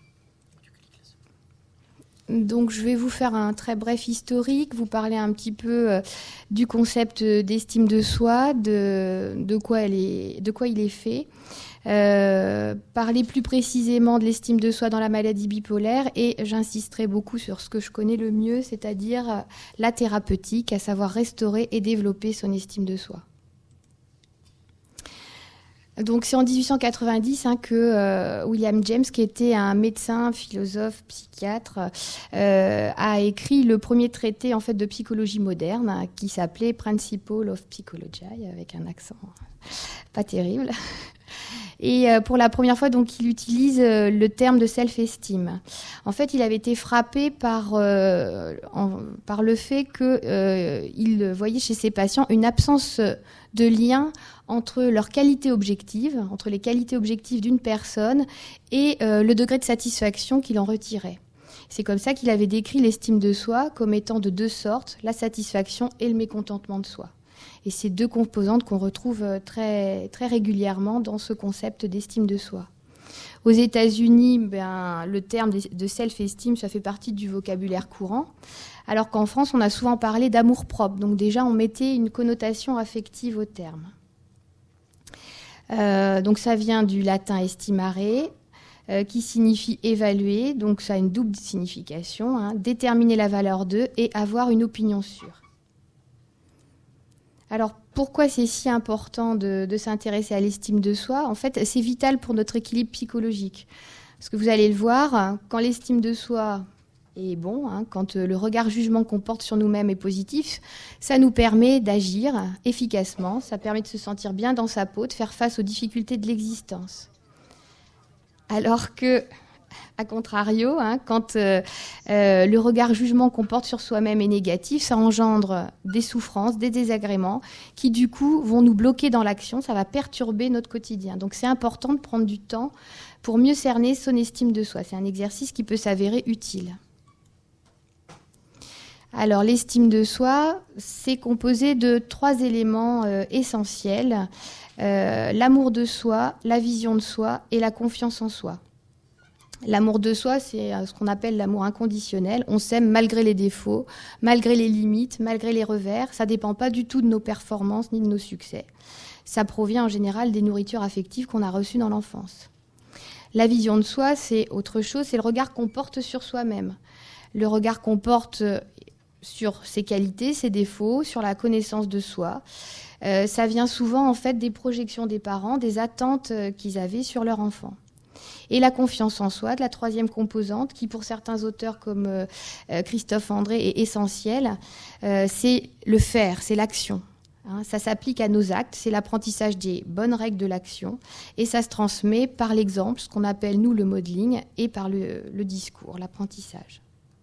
donc je vais vous faire un très bref historique, vous parler un petit peu euh, du concept d'estime de soi, de, de, quoi elle est, de quoi il est fait. Euh, parler plus précisément de l'estime de soi dans la maladie bipolaire et j'insisterai beaucoup sur ce que je connais le mieux, c'est-à-dire la thérapeutique, à savoir restaurer et développer son estime de soi. Donc c'est en dix-huit cent quatre-vingt-dix hein, que euh, William James, qui était un médecin, philosophe, psychiatre, euh, a écrit le premier traité en fait de psychologie moderne hein, qui s'appelait Principles of Psychology, avec un accent pas terrible. Et euh, pour la première fois, donc, il utilise euh, le terme de self-esteem. En fait, il avait été frappé par, euh, en, par le fait qu'il euh, voyait chez ses patients une absence de lien entre leurs qualités objectives, entre les qualités objectives d'une personne et euh, le degré de satisfaction qu'il en retirait. C'est comme ça qu'il avait décrit l'estime de soi comme étant de deux sortes, la satisfaction et le mécontentement de soi. Et c'est deux composantes qu'on retrouve très, très régulièrement dans ce concept d'estime de soi. Aux États-Unis, ben, le terme de self-esteem, ça fait partie du vocabulaire courant, alors qu'en France, on a souvent parlé d'amour-propre. Donc déjà, on mettait une connotation affective au terme. Euh, donc ça vient du latin estimare, euh, qui signifie évaluer, donc ça a une double signification, hein, déterminer la valeur d'eux et avoir une opinion sûre. Alors, pourquoi c'est si important de, de s'intéresser à l'estime de soi ? En fait, c'est vital pour notre équilibre psychologique. Parce que vous allez le voir, quand l'estime de soi est bon, hein, quand le regard-jugement qu'on porte sur nous-mêmes est positif, ça nous permet d'agir efficacement, ça permet de se sentir bien dans sa peau, de faire face aux difficultés de l'existence. Alors que... A contrario, hein, quand euh, euh, le regard-jugement qu'on porte sur soi-même est négatif, ça engendre des souffrances, des désagréments qui, du coup, vont nous bloquer dans l'action. Ça va perturber notre quotidien. Donc, c'est important de prendre du temps pour mieux cerner son estime de soi. C'est un exercice qui peut s'avérer utile. Alors, l'estime de soi, c'est composé de trois éléments euh, essentiels. Euh, l'amour de soi, la vision de soi et la confiance en soi. L'amour de soi, c'est ce qu'on appelle l'amour inconditionnel. On s'aime malgré les défauts, malgré les limites, malgré les revers. Ça ne dépend pas du tout de nos performances ni de nos succès. Ça provient en général des nourritures affectives qu'on a reçues dans l'enfance. La vision de soi, c'est autre chose, c'est le regard qu'on porte sur soi-même. Le regard qu'on porte sur ses qualités, ses défauts, sur la connaissance de soi. Euh, ça vient souvent en fait des projections des parents, des attentes qu'ils avaient sur leur enfant. Et la confiance en soi, de la troisième composante, qui pour certains auteurs comme euh, Christophe André est essentielle, euh, c'est le faire, c'est l'action. Hein, ça s'applique à nos actes, c'est l'apprentissage des bonnes règles de l'action, et ça se transmet par l'exemple, ce qu'on appelle nous le modeling, et par le, le discours, l'apprentissage.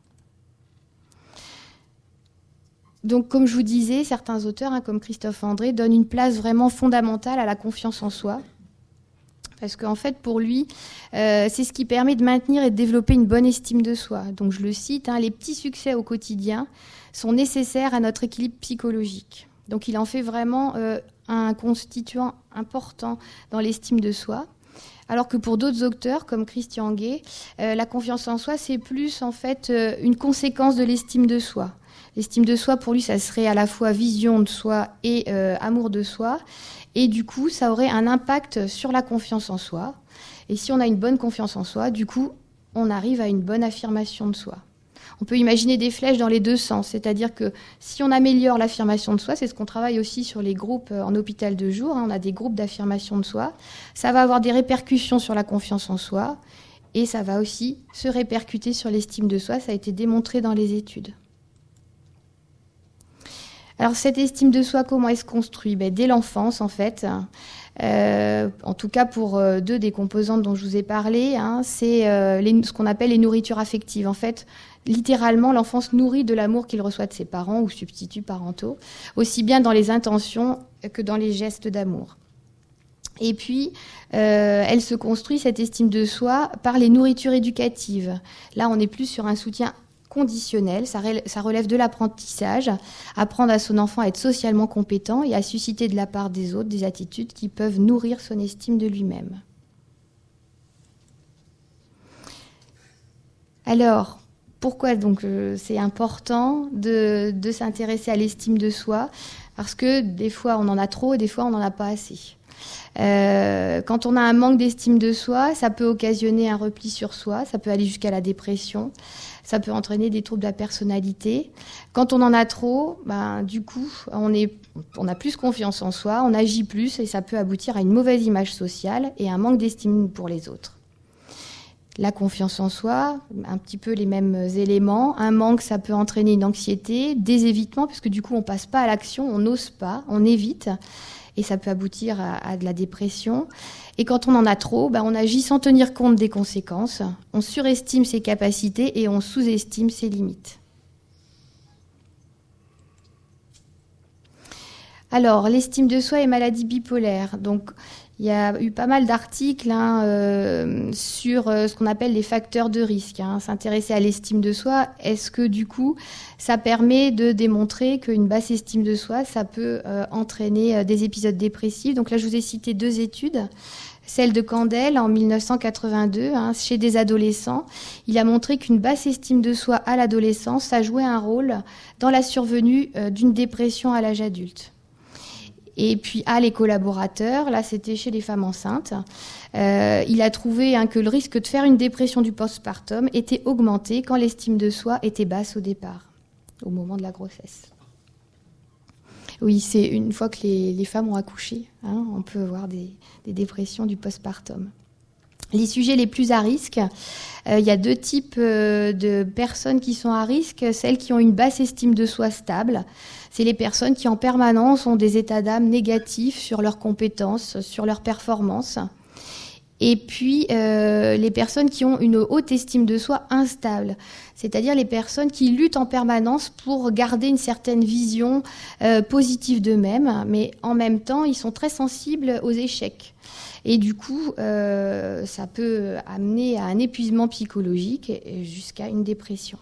Donc, comme je vous disais, certains auteurs, hein, comme Christophe André, donnent une place vraiment fondamentale à la confiance en soi. Parce qu'en fait, pour lui, euh, c'est ce qui permet de maintenir et de développer une bonne estime de soi. Donc, je le cite, hein, les petits succès au quotidien sont nécessaires à notre équilibre psychologique. Donc, il en fait vraiment euh, un constituant important dans l'estime de soi. Alors que pour d'autres auteurs, comme Christian Gay, euh, la confiance en soi, c'est plus en fait euh, une conséquence de l'estime de soi. L'estime de soi, pour lui, ça serait à la fois vision de soi et euh, amour de soi. Et du coup, ça aurait un impact sur la confiance en soi. Et si on a une bonne confiance en soi, du coup, on arrive à une bonne affirmation de soi. On peut imaginer des flèches dans les deux sens. C'est-à-dire que si on améliore l'affirmation de soi, c'est ce qu'on travaille aussi sur les groupes en hôpital de jour. Hein, on a des groupes d'affirmation de soi. Ça va avoir des répercussions sur la confiance en soi. Et ça va aussi se répercuter sur l'estime de soi. Ça a été démontré dans les études. Alors, cette estime de soi, comment elle se construit ? Ben, dès l'enfance, en fait. Euh, en tout cas, pour euh, deux des composantes dont je vous ai parlé, hein, c'est euh, les, ce qu'on appelle les nourritures affectives. En fait, littéralement, l'enfant se nourrit de l'amour qu'il reçoit de ses parents ou substituts parentaux, aussi bien dans les intentions que dans les gestes d'amour. Et puis, euh, elle se construit, cette estime de soi, par les nourritures éducatives. Là, on est plus sur un soutien conditionnel, ça, ré- ça relève de l'apprentissage, apprendre à son enfant à être socialement compétent et à susciter de la part des autres des attitudes qui peuvent nourrir son estime de lui-même. Alors, pourquoi donc euh, c'est important de, de s'intéresser à l'estime de soi? Parce que des fois on en a trop et des fois on n'en a pas assez. Euh, quand on a un manque d'estime de soi, ça peut occasionner un repli sur soi, ça peut aller jusqu'à la dépression, ça peut entraîner des troubles de la personnalité. Quand on en a trop, ben, du coup, on, est, on a plus confiance en soi, on agit plus et ça peut aboutir à une mauvaise image sociale et un manque d'estime pour les autres. La confiance en soi, un petit peu les mêmes éléments. Un manque, ça peut entraîner une anxiété, des évitements, puisque du coup, on passe pas à l'action, on n'ose pas, on évite. Et ça peut aboutir à, à de la dépression. Et quand on en a trop, ben on agit sans tenir compte des conséquences. On surestime ses capacités et on sous-estime ses limites. Alors, l'estime de soi et maladie bipolaire. Donc, il y a eu pas mal d'articles hein, euh, sur euh, ce qu'on appelle les facteurs de risque. Hein, s'intéresser à l'estime de soi, est-ce que du coup, ça permet de démontrer qu'une basse estime de soi, ça peut euh, entraîner euh, des épisodes dépressifs. Donc là, je vous ai cité deux études. Celle de Candel en mille neuf cent quatre-vingt-deux, hein, chez des adolescents. Il a montré qu'une basse estime de soi à l'adolescence, ça jouait un rôle dans la survenue euh, d'une dépression à l'âge adulte. Et puis, à les collaborateurs, là, c'était chez les femmes enceintes. Euh, il a trouvé hein, que le risque de faire une dépression du postpartum était augmenté quand l'estime de soi était basse au départ, au moment de la grossesse. Oui, c'est une fois que les, les femmes ont accouché, hein, on peut avoir des, des dépressions du postpartum. Les sujets les plus à risque, euh, il y a deux types euh, de personnes qui sont à risque. Celles qui ont une basse estime de soi stable, c'est les personnes qui en permanence ont des états d'âme négatifs sur leurs compétences, sur leurs performances. Et puis euh, les personnes qui ont une haute estime de soi instable, c'est-à-dire les personnes qui luttent en permanence pour garder une certaine vision euh, positive d'eux-mêmes, mais en même temps, ils sont très sensibles aux échecs. Et du coup, euh, ça peut amener à un épuisement psychologique et jusqu'à une dépression.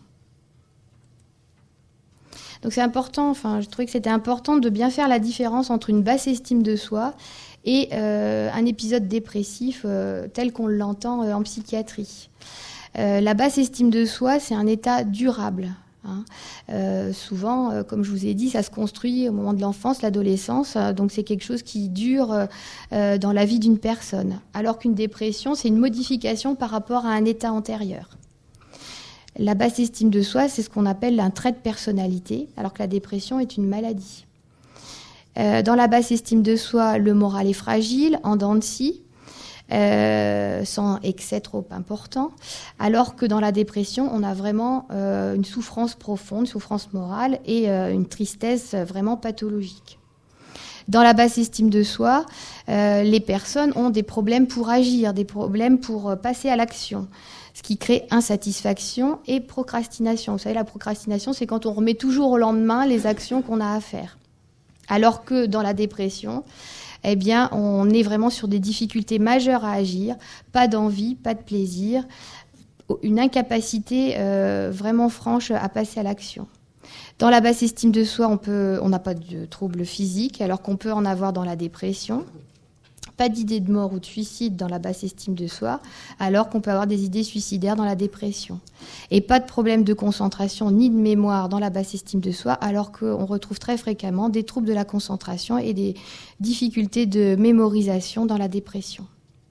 Donc c'est important, enfin, je trouvais que c'était important de bien faire la différence entre une basse estime de soi et euh, un épisode dépressif euh, tel qu'on l'entend euh, en psychiatrie. Euh, la basse estime de soi, c'est un état durable. Hein. Euh, souvent, euh, comme je vous ai dit, ça se construit au moment de l'enfance, l'adolescence, euh, donc c'est quelque chose qui dure euh, dans la vie d'une personne. Alors qu'une dépression, c'est une modification par rapport à un état antérieur. La basse estime de soi, c'est ce qu'on appelle un trait de personnalité, alors que la dépression est une maladie. Euh, dans la basse estime de soi, le moral est fragile, en dents de scie, Euh, sans excès trop important, alors que dans la dépression, on a vraiment euh, une souffrance profonde, une souffrance morale et euh, une tristesse vraiment pathologique. Dans la basse estime de soi, euh, les personnes ont des problèmes pour agir, des problèmes pour euh, passer à l'action, ce qui crée insatisfaction et procrastination. Vous savez, la procrastination, c'est quand on remet toujours au lendemain les actions qu'on a à faire. Alors que dans la dépression, eh bien, on est vraiment sur des difficultés majeures à agir, pas d'envie, pas de plaisir, une incapacité euh, vraiment franche à passer à l'action. Dans la basse estime de soi, on peut, on n'a pas de troubles physiques, alors qu'on peut en avoir dans la dépression. Pas d'idée de mort ou de suicide dans la basse estime de soi, alors qu'on peut avoir des idées suicidaires dans la dépression. Et pas de problème de concentration ni de mémoire dans la basse estime de soi, alors qu'on retrouve très fréquemment des troubles de la concentration et des difficultés de mémorisation dans la dépression.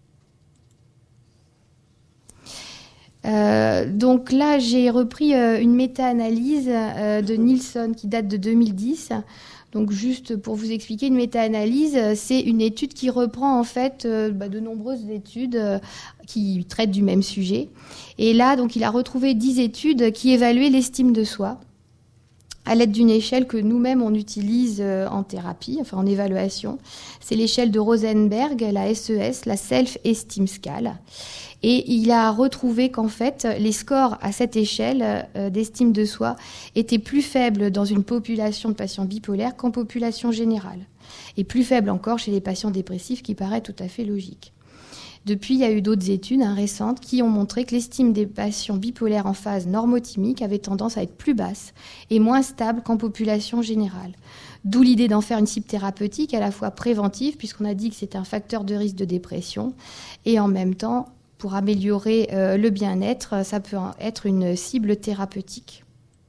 Euh, donc là, j'ai repris euh, une méta-analyse euh, de Nielsen qui date de deux mille dix. Donc juste pour vous expliquer, une méta-analyse, c'est une étude qui reprend en fait euh, bah, de nombreuses études euh, qui traitent du même sujet. Et là, donc, il a retrouvé dix études qui évaluaient l'estime de soi à l'aide d'une échelle que nous-mêmes on utilise euh, en thérapie, enfin en évaluation. C'est l'échelle de Rosenberg, la S E S, la Self-Esteem Scale. Et il a retrouvé qu'en fait, les scores à cette échelle euh, d'estime de soi étaient plus faibles dans une population de patients bipolaires qu'en population générale. et plus faible encore chez les patients dépressifs, qui paraît tout à fait logique. Depuis, il y a eu d'autres études hein, récentes qui ont montré que l'estime des patients bipolaires en phase normothymique avait tendance à être plus basse et moins stable qu'en population générale. D'où l'idée d'en faire une cible thérapeutique à la fois préventive, puisqu'on a dit que c'était un facteur de risque de dépression, et en même temps, pour améliorer euh, le bien-être, ça peut être une cible thérapeutique.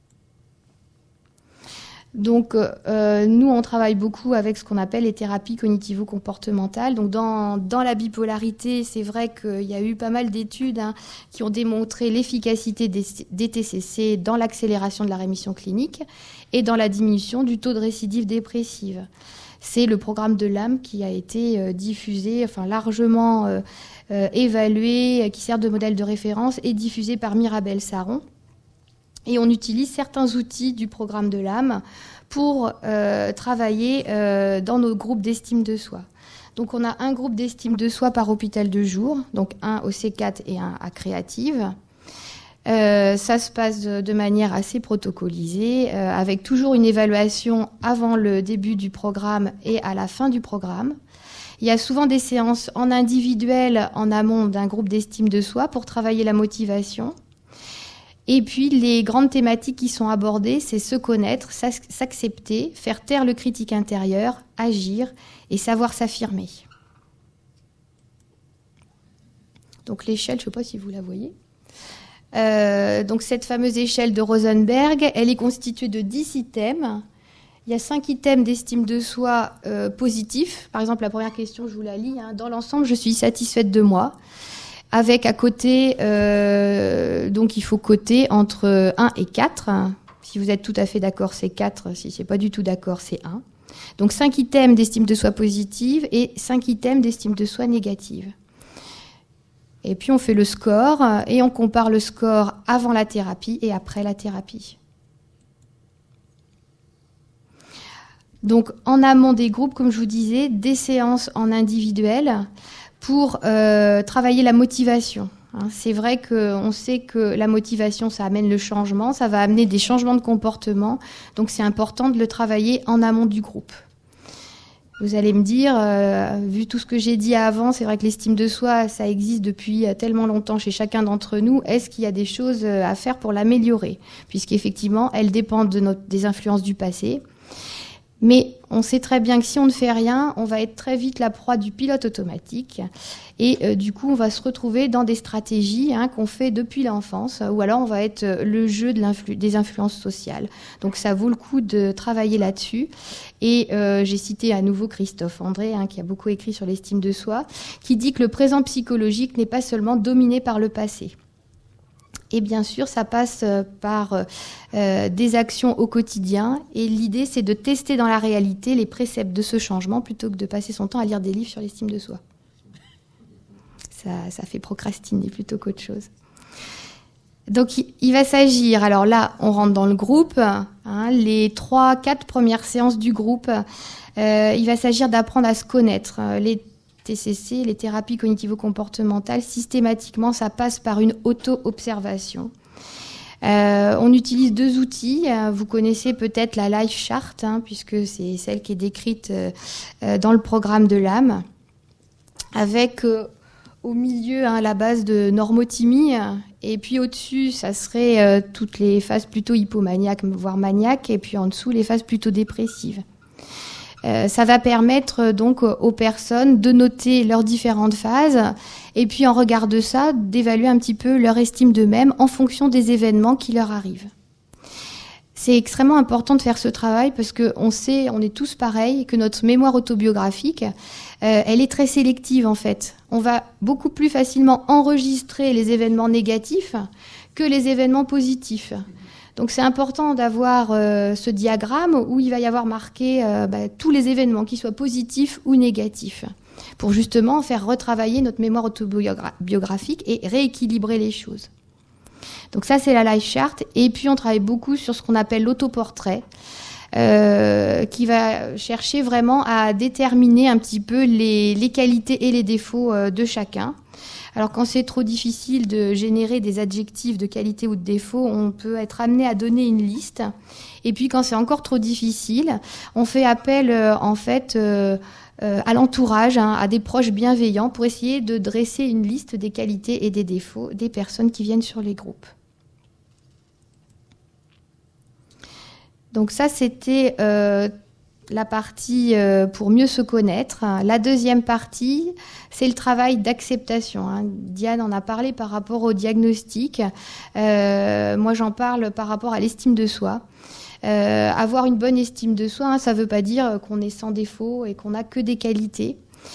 Donc, euh, nous, on travaille beaucoup avec ce qu'on appelle les thérapies cognitivo-comportementales. Donc, dans, dans la bipolarité, c'est vrai qu'il y a eu pas mal d'études hein, qui ont démontré l'efficacité des, des T C C dans l'accélération de la rémission clinique et dans la diminution du taux de récidive dépressive. C'est le programme de l'A M qui a été euh, diffusé, enfin largement euh, euh, évalué, qui sert de modèle de référence et diffusé par Mirabel Saron. Et on utilise certains outils du programme de l'A M pour euh, travailler euh, dans nos groupes d'estime de soi. Donc on a un groupe d'estime de soi par hôpital de jour, donc un au C quatre et un à Créative. Euh, ça se passe de, de manière assez protocolisée, euh, avec toujours une évaluation avant le début du programme et à la fin du programme. Il y a souvent des séances en individuel en amont d'un groupe d'estime de soi pour travailler la motivation. Et puis, les grandes thématiques qui sont abordées, c'est se connaître, s'accepter, faire taire le critique intérieur, agir et savoir s'affirmer. Donc, l'échelle, je ne sais pas si vous la voyez. Euh, donc, cette fameuse échelle de Rosenberg, elle est constituée de dix items. Il y a cinq items d'estime de soi euh, positifs. Par exemple, la première question, je vous la lis. Hein. Dans l'ensemble, je suis satisfaite de moi. Avec à côté, euh, donc il faut coter entre un et quatre. Si vous êtes tout à fait d'accord, c'est quatre. Si c'est pas du tout d'accord, c'est un. Donc cinq items d'estime de soi positive et cinq items d'estime de soi négative. Et puis on fait le score et on compare le score avant la thérapie et après la thérapie. Donc en amont des groupes, comme je vous disais, des séances en individuel pour euh, travailler la motivation. Hein, c'est vrai qu'on sait que la motivation, ça amène le changement, ça va amener des changements de comportement, donc c'est important de le travailler en amont du groupe. Vous allez me dire, euh, vu tout ce que j'ai dit avant, c'est vrai que l'estime de soi, ça existe depuis tellement longtemps chez chacun d'entre nous, est-ce qu'il y a des choses à faire pour l'améliorer ? Puisqu'effectivement, elle dépend de notre, des influences du passé. Mais on sait très bien que si on ne fait rien, on va être très vite la proie du pilote automatique. Et euh, du coup, on va se retrouver dans des stratégies hein, qu'on fait depuis l'enfance, ou alors on va être le jeu de l'influ- des influences sociales. Donc ça vaut le coup de travailler là-dessus. Et euh, j'ai cité à nouveau Christophe André, hein, qui a beaucoup écrit sur l'estime de soi, qui dit que le présent psychologique n'est pas seulement dominé par le passé. Et bien sûr, ça passe par euh, des actions au quotidien. Et l'idée, c'est de tester dans la réalité les préceptes de ce changement plutôt que de passer son temps à lire des livres sur l'estime de soi. Ça, ça fait procrastiner plutôt qu'autre chose. Donc, il va s'agir, alors là, on rentre dans le groupe, hein, les trois, quatre premières séances du groupe, euh, il va s'agir d'apprendre à se connaître. Les T C C, les thérapies cognitivo-comportementales, systématiquement, ça passe par une auto-observation. Euh, on utilise deux outils. Vous connaissez peut-être la Life Chart, hein, puisque c'est celle qui est décrite euh, dans le programme de l'A M, avec euh, au milieu hein, la base de normothymie, et puis au-dessus, ça serait euh, toutes les phases plutôt hypomaniaques, voire maniaques, et puis en dessous, les phases plutôt dépressives. Euh, ça va permettre donc aux personnes de noter leurs différentes phases et puis en regard de ça, d'évaluer un petit peu leur estime d'eux-mêmes en fonction des événements qui leur arrivent. C'est extrêmement important de faire ce travail parce que on sait, on est tous pareils, que notre mémoire autobiographique, euh, elle est très sélective en fait. On va beaucoup plus facilement enregistrer les événements négatifs que les événements positifs. Donc c'est important d'avoir euh, ce diagramme où il va y avoir marqué euh, bah, tous les événements, qu'ils soient positifs ou négatifs, pour justement faire retravailler notre mémoire autobiographique et rééquilibrer les choses. Donc ça, c'est la Life Chart. Et puis on travaille beaucoup sur ce qu'on appelle l'autoportrait, euh, qui va chercher vraiment à déterminer un petit peu les, les qualités et les défauts euh, de chacun. Alors quand c'est trop difficile de générer des adjectifs de qualité ou de défaut, on peut être amené à donner une liste. Et puis quand c'est encore trop difficile, on fait appel euh, en fait euh, euh, à l'entourage, hein, à des proches bienveillants pour essayer de dresser une liste des qualités et des défauts des personnes qui viennent sur les groupes. Donc ça, c'était euh, la partie euh, pour mieux se connaître. La deuxième partie, c'est le travail d'acceptation. Hein. Diane en a parlé par rapport au diagnostic. Euh, moi, j'en parle par rapport à l'estime de soi. Euh, avoir une bonne estime de soi, hein, ça ne veut pas dire qu'on est sans défaut et qu'on n'a que des qualités.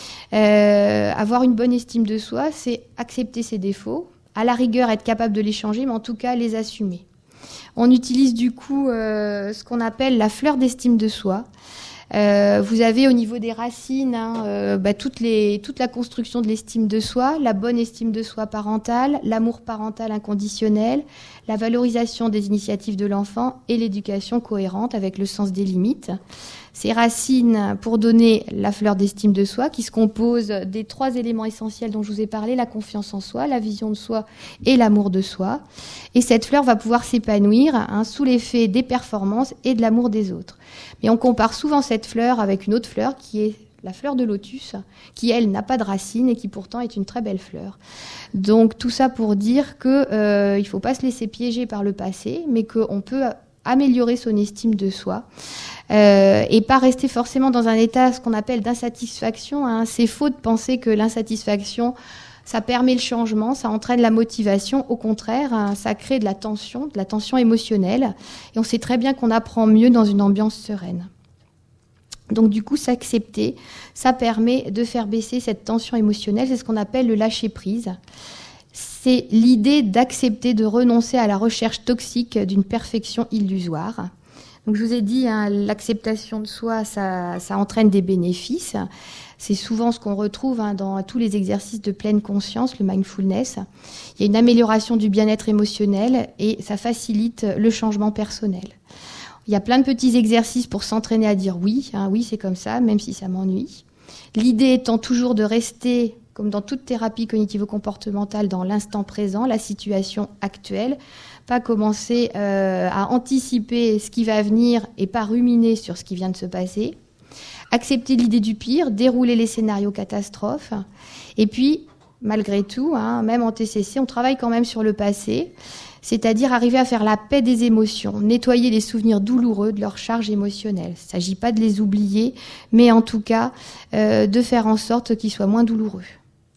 Euh, avoir une bonne estime de soi, c'est accepter ses défauts, à la rigueur être capable de les changer, mais en tout cas les assumer. On utilise du coup euh, ce qu'on appelle la fleur d'estime de soi. Euh, vous avez au niveau des racines hein, euh, bah, toutes les, toute la construction de l'estime de soi, la bonne estime de soi parentale, l'amour parental inconditionnel, la valorisation des initiatives de l'enfant et l'éducation cohérente avec le sens des limites. Ces racines pour donner la fleur d'estime de soi qui se compose des trois éléments essentiels dont je vous ai parlé, la confiance en soi, la vision de soi et l'amour de soi. Et cette fleur va pouvoir s'épanouir hein, sous l'effet des performances et de l'amour des autres. Mais on compare souvent cette fleur avec une autre fleur qui est la fleur de lotus, qui elle n'a pas de racines et qui pourtant est une très belle fleur. Donc tout ça pour dire que euh, il faut pas se laisser piéger par le passé, mais qu'on peut améliorer son estime de soi euh, et pas rester forcément dans un état ce qu'on appelle d'insatisfaction. Hein. C'est faux de penser que l'insatisfaction ça permet le changement, ça entraîne la motivation. Au contraire, hein, ça crée de la tension, de la tension émotionnelle. Et on sait très bien qu'on apprend mieux dans une ambiance sereine. Donc du coup, s'accepter, ça permet de faire baisser cette tension émotionnelle. C'est ce qu'on appelle le lâcher-prise. C'est l'idée d'accepter de renoncer à la recherche toxique d'une perfection illusoire. Donc je vous ai dit, hein, l'acceptation de soi, ça, ça entraîne des bénéfices. C'est souvent ce qu'on retrouve hein, dans tous les exercices de pleine conscience, le mindfulness. Il y a une amélioration du bien-être émotionnel et ça facilite le changement personnel. Il y a plein de petits exercices pour s'entraîner à dire oui, hein, oui c'est comme ça, même si ça m'ennuie. L'idée étant toujours de rester, comme dans toute thérapie cognitivo-comportementale, dans l'instant présent, la situation actuelle, pas commencer euh, à anticiper ce qui va venir et pas ruminer sur ce qui vient de se passer. Accepter l'idée du pire, dérouler les scénarios catastrophes. Et puis, malgré tout, hein, même en T C C, on travaille quand même sur le passé, c'est-à-dire arriver à faire la paix des émotions, nettoyer les souvenirs douloureux de leur charge émotionnelle. Il ne s'agit pas de les oublier, mais en tout cas, euh, de faire en sorte qu'ils soient moins douloureux.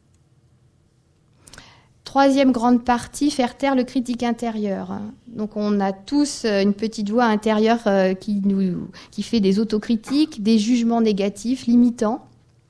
Troisième grande partie, faire taire le critique intérieur. Donc on a tous une petite voix intérieure qui, nous, qui fait des autocritiques, des jugements négatifs, limitants.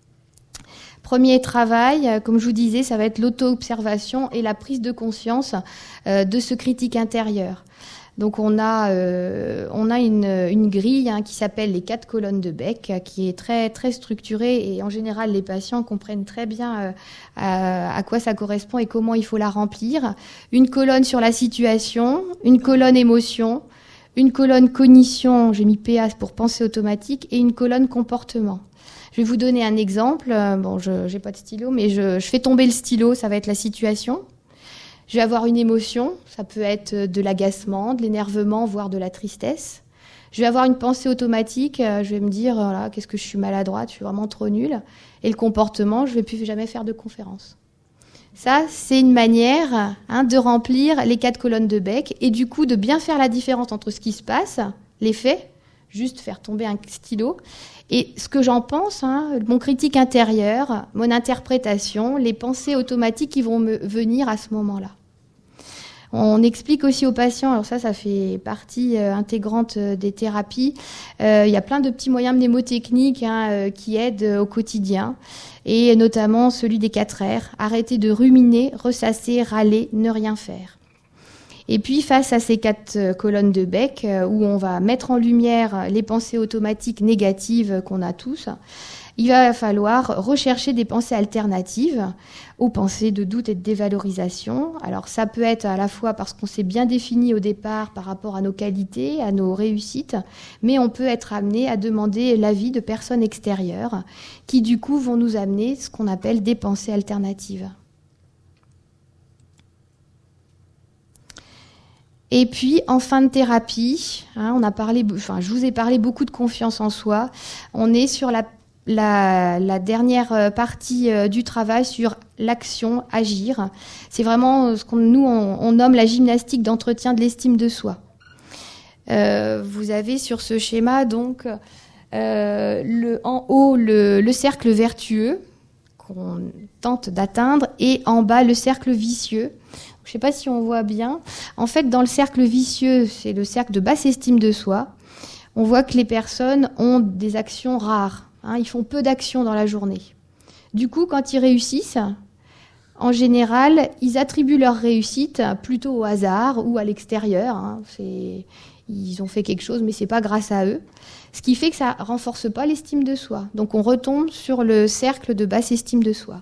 Premier travail, comme je vous disais, ça va être l'auto-observation et la prise de conscience de ce critique intérieur. Donc on a, euh, on a une, une grille hein, qui s'appelle les quatre colonnes de Beck, qui est très, très structurée et en général les patients comprennent très bien euh, à, à quoi ça correspond et comment il faut la remplir. Une colonne sur la situation, une colonne émotion, une colonne cognition, j'ai mis P A pour pensée automatique, et une colonne comportement. Je vais vous donner un exemple. Bon, je n'ai pas de stylo, mais je, je fais tomber le stylo, ça va être la situation. Je vais avoir une émotion, ça peut être de l'agacement, de l'énervement, voire de la tristesse. Je vais avoir une pensée automatique, je vais me dire, voilà, qu'est-ce que je suis maladroite, je suis vraiment trop nulle. Et le comportement, je ne vais plus jamais faire de conférence. Ça, c'est une manière hein, de remplir les quatre colonnes de Beck et du coup de bien faire la différence entre ce qui se passe, les faits, juste faire tomber un stylo, et ce que j'en pense, hein, mon critique intérieur, mon interprétation, les pensées automatiques qui vont me venir à ce moment-là. On explique aussi aux patients, alors ça, ça fait partie euh, intégrante euh, des thérapies, euh, il y a plein de petits moyens mnémotechniques hein, euh, qui aident euh, au quotidien, et notamment celui des quatre R, arrêter de ruminer, ressasser, râler, ne rien faire. Et puis, face à ces quatre colonnes de Beck, où on va mettre en lumière les pensées automatiques négatives qu'on a tous, il va falloir rechercher des pensées alternatives aux pensées de doute et de dévalorisation. Alors, ça peut être à la fois parce qu'on s'est bien défini au départ par rapport à nos qualités, à nos réussites, mais on peut être amené à demander l'avis de personnes extérieures qui, du coup, vont nous amener ce qu'on appelle des pensées alternatives. Et puis, en fin de thérapie, hein, on a parlé, enfin, je vous ai parlé beaucoup de confiance en soi. On est sur la, la, la dernière partie du travail sur l'action, agir. C'est vraiment ce qu'on nous on, on nomme la gymnastique d'entretien de l'estime de soi. Euh, vous avez sur ce schéma donc euh, le, en haut le, le cercle vertueux qu'on tente d'atteindre et en bas le cercle vicieux. Je ne sais pas si on voit bien. En fait, dans le cercle vicieux, c'est le cercle de basse estime de soi. On voit que les personnes ont des actions rares. Hein, ils font peu d'actions dans la journée. Du coup, quand ils réussissent, en général, ils attribuent leur réussite plutôt au hasard ou à l'extérieur. Hein. C'est, ils ont fait quelque chose, mais c'est pas grâce à eux. Ce qui fait que ça renforce pas l'estime de soi. Donc, on retombe sur le cercle de basse estime de soi.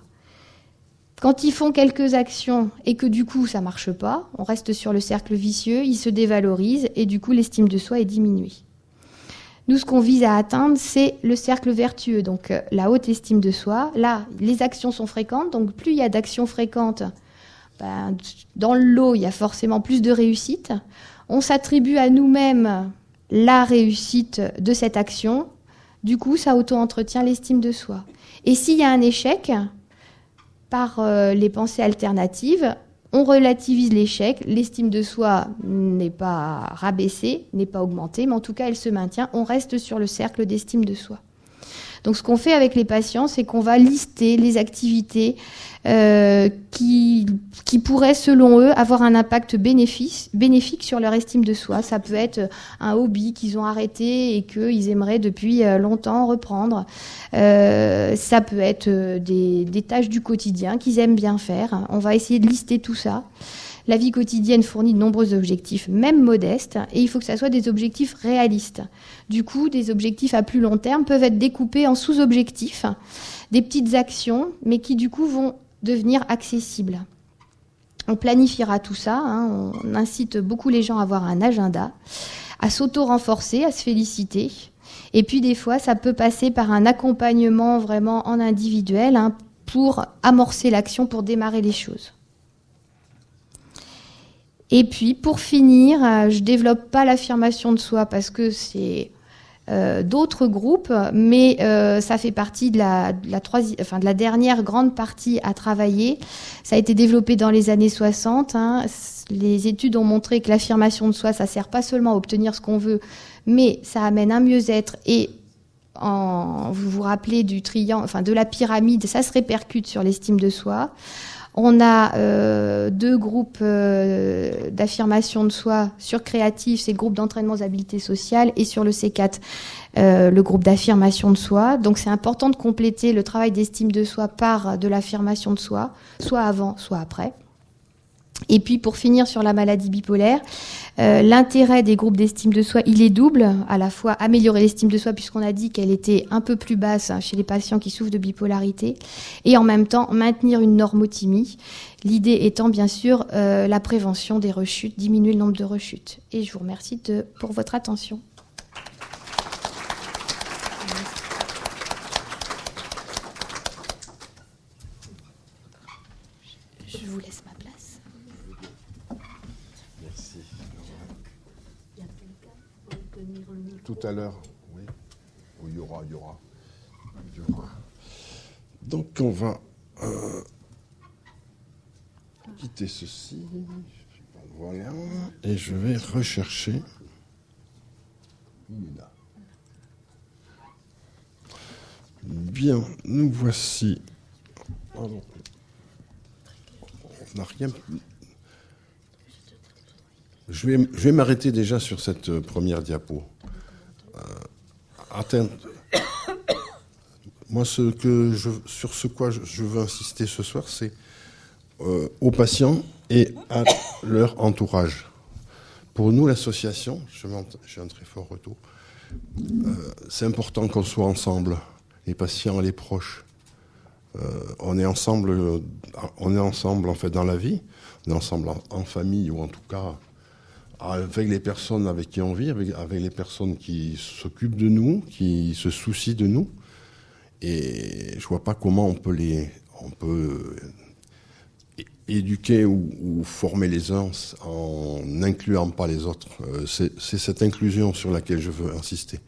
Quand ils font quelques actions et que du coup ça marche pas, on reste sur le cercle vicieux, ils se dévalorisent et du coup l'estime de soi est diminuée. Nous, ce qu'on vise à atteindre, c'est le cercle vertueux, donc euh, la haute estime de soi. Là, les actions sont fréquentes, donc plus il y a d'actions fréquentes, ben, dans le lot, il y a forcément plus de réussite. On s'attribue à nous-mêmes la réussite de cette action, du coup ça auto-entretient l'estime de soi. Et s'il y a un échec, par euh, les pensées alternatives, on relativise l'échec, l'estime de soi n'est pas rabaissée, n'est pas augmentée, mais en tout cas elle se maintient, on reste sur le cercle d'estime de soi. Donc ce qu'on fait avec les patients, c'est qu'on va lister les activités euh, qui, qui pourraient, selon eux, avoir un impact bénéfice, bénéfique sur leur estime de soi. Ça peut être un hobby qu'ils ont arrêté et qu'ils aimeraient depuis longtemps reprendre. Euh, ça peut être des, des tâches du quotidien qu'ils aiment bien faire. On va essayer de lister tout ça. La vie quotidienne fournit de nombreux objectifs, même modestes, et il faut que ça soit des objectifs réalistes. Du coup, des objectifs à plus long terme peuvent être découpés en sous-objectifs, des petites actions, mais qui du coup vont devenir accessibles. On planifiera tout ça, hein, on incite beaucoup les gens à avoir un agenda, à s'auto-renforcer, à se féliciter. Et puis des fois, ça peut passer par un accompagnement vraiment en individuel, hein, pour amorcer l'action, pour démarrer les choses. Et puis, pour finir, euh, je développe pas l'affirmation de soi parce que c'est euh, d'autres groupes, mais euh, ça fait partie de la, de la troisième, enfin de la dernière grande partie à travailler. Ça a été développé dans les années soixante. Hein. Les études ont montré que l'affirmation de soi, ça sert pas seulement à obtenir ce qu'on veut, mais ça amène un mieux-être et en, vous vous rappelez du triangle, enfin de la pyramide, ça se répercute sur l'estime de soi. On a euh, deux groupes euh, d'affirmation de soi sur Créatif, c'est le groupe d'entraînement aux habiletés sociales, et sur le C quatre, euh, le groupe d'affirmation de soi. Donc c'est important de compléter le travail d'estime de soi par de l'affirmation de soi, soit avant, soit après. Et puis pour finir sur la maladie bipolaire, euh, l'intérêt des groupes d'estime de soi, il est double, à la fois améliorer l'estime de soi puisqu'on a dit qu'elle était un peu plus basse chez les patients qui souffrent de bipolarité, et en même temps maintenir une normothymie, l'idée étant bien sûr euh, la prévention des rechutes, diminuer le nombre de rechutes. Et je vous remercie de, pour votre attention. Je vous laisse ma place. Merci. Tout à l'heure, oui. Oui, il y aura, il y aura. Il y aura. Donc on va euh, quitter ceci. Voilà. Et je vais rechercher Nina. Bien, nous voici. Pardon. On n'a rien. Je vais, je vais m'arrêter déjà sur cette première diapo. Euh, atteindre. Moi, ce que je, sur ce quoi je, je veux insister ce soir, c'est euh, aux patients et à leur entourage. Pour nous, l'association, j'ai un très fort retour, euh, c'est important qu'on soit ensemble, les patients et les proches. Euh, on est ensemble, euh, on est ensemble en fait dans la vie, on est ensemble en, en famille ou en tout cas avec les personnes avec qui on vit, avec, avec les personnes qui s'occupent de nous, qui se soucient de nous. Et je vois pas comment on peut les, on peut éduquer ou, ou former les uns en n'incluant pas les autres. Euh, c'est, c'est cette inclusion sur laquelle je veux insister.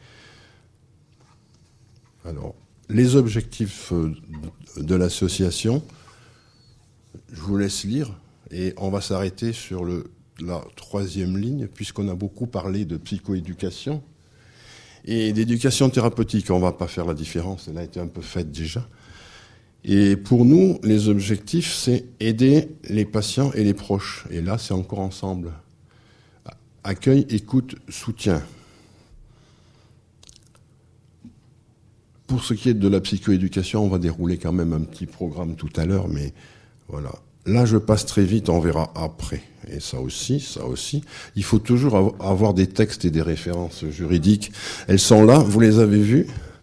Alors, les objectifs de l'association, je vous laisse lire et on va s'arrêter sur le, la troisième ligne puisqu'on a beaucoup parlé de psychoéducation et d'éducation thérapeutique. On ne va pas faire la différence, elle a été un peu faite déjà. Et pour nous, les objectifs, c'est aider les patients et les proches. Et là, c'est encore ensemble. Accueil, écoute, soutien. Pour ce qui est de la psychoéducation, on va dérouler quand même un petit programme tout à l'heure, mais voilà. Là, je passe très vite, on verra après. Et ça aussi, ça aussi. Il faut toujours avoir des textes et des références juridiques. Elles sont là, vous les avez vues.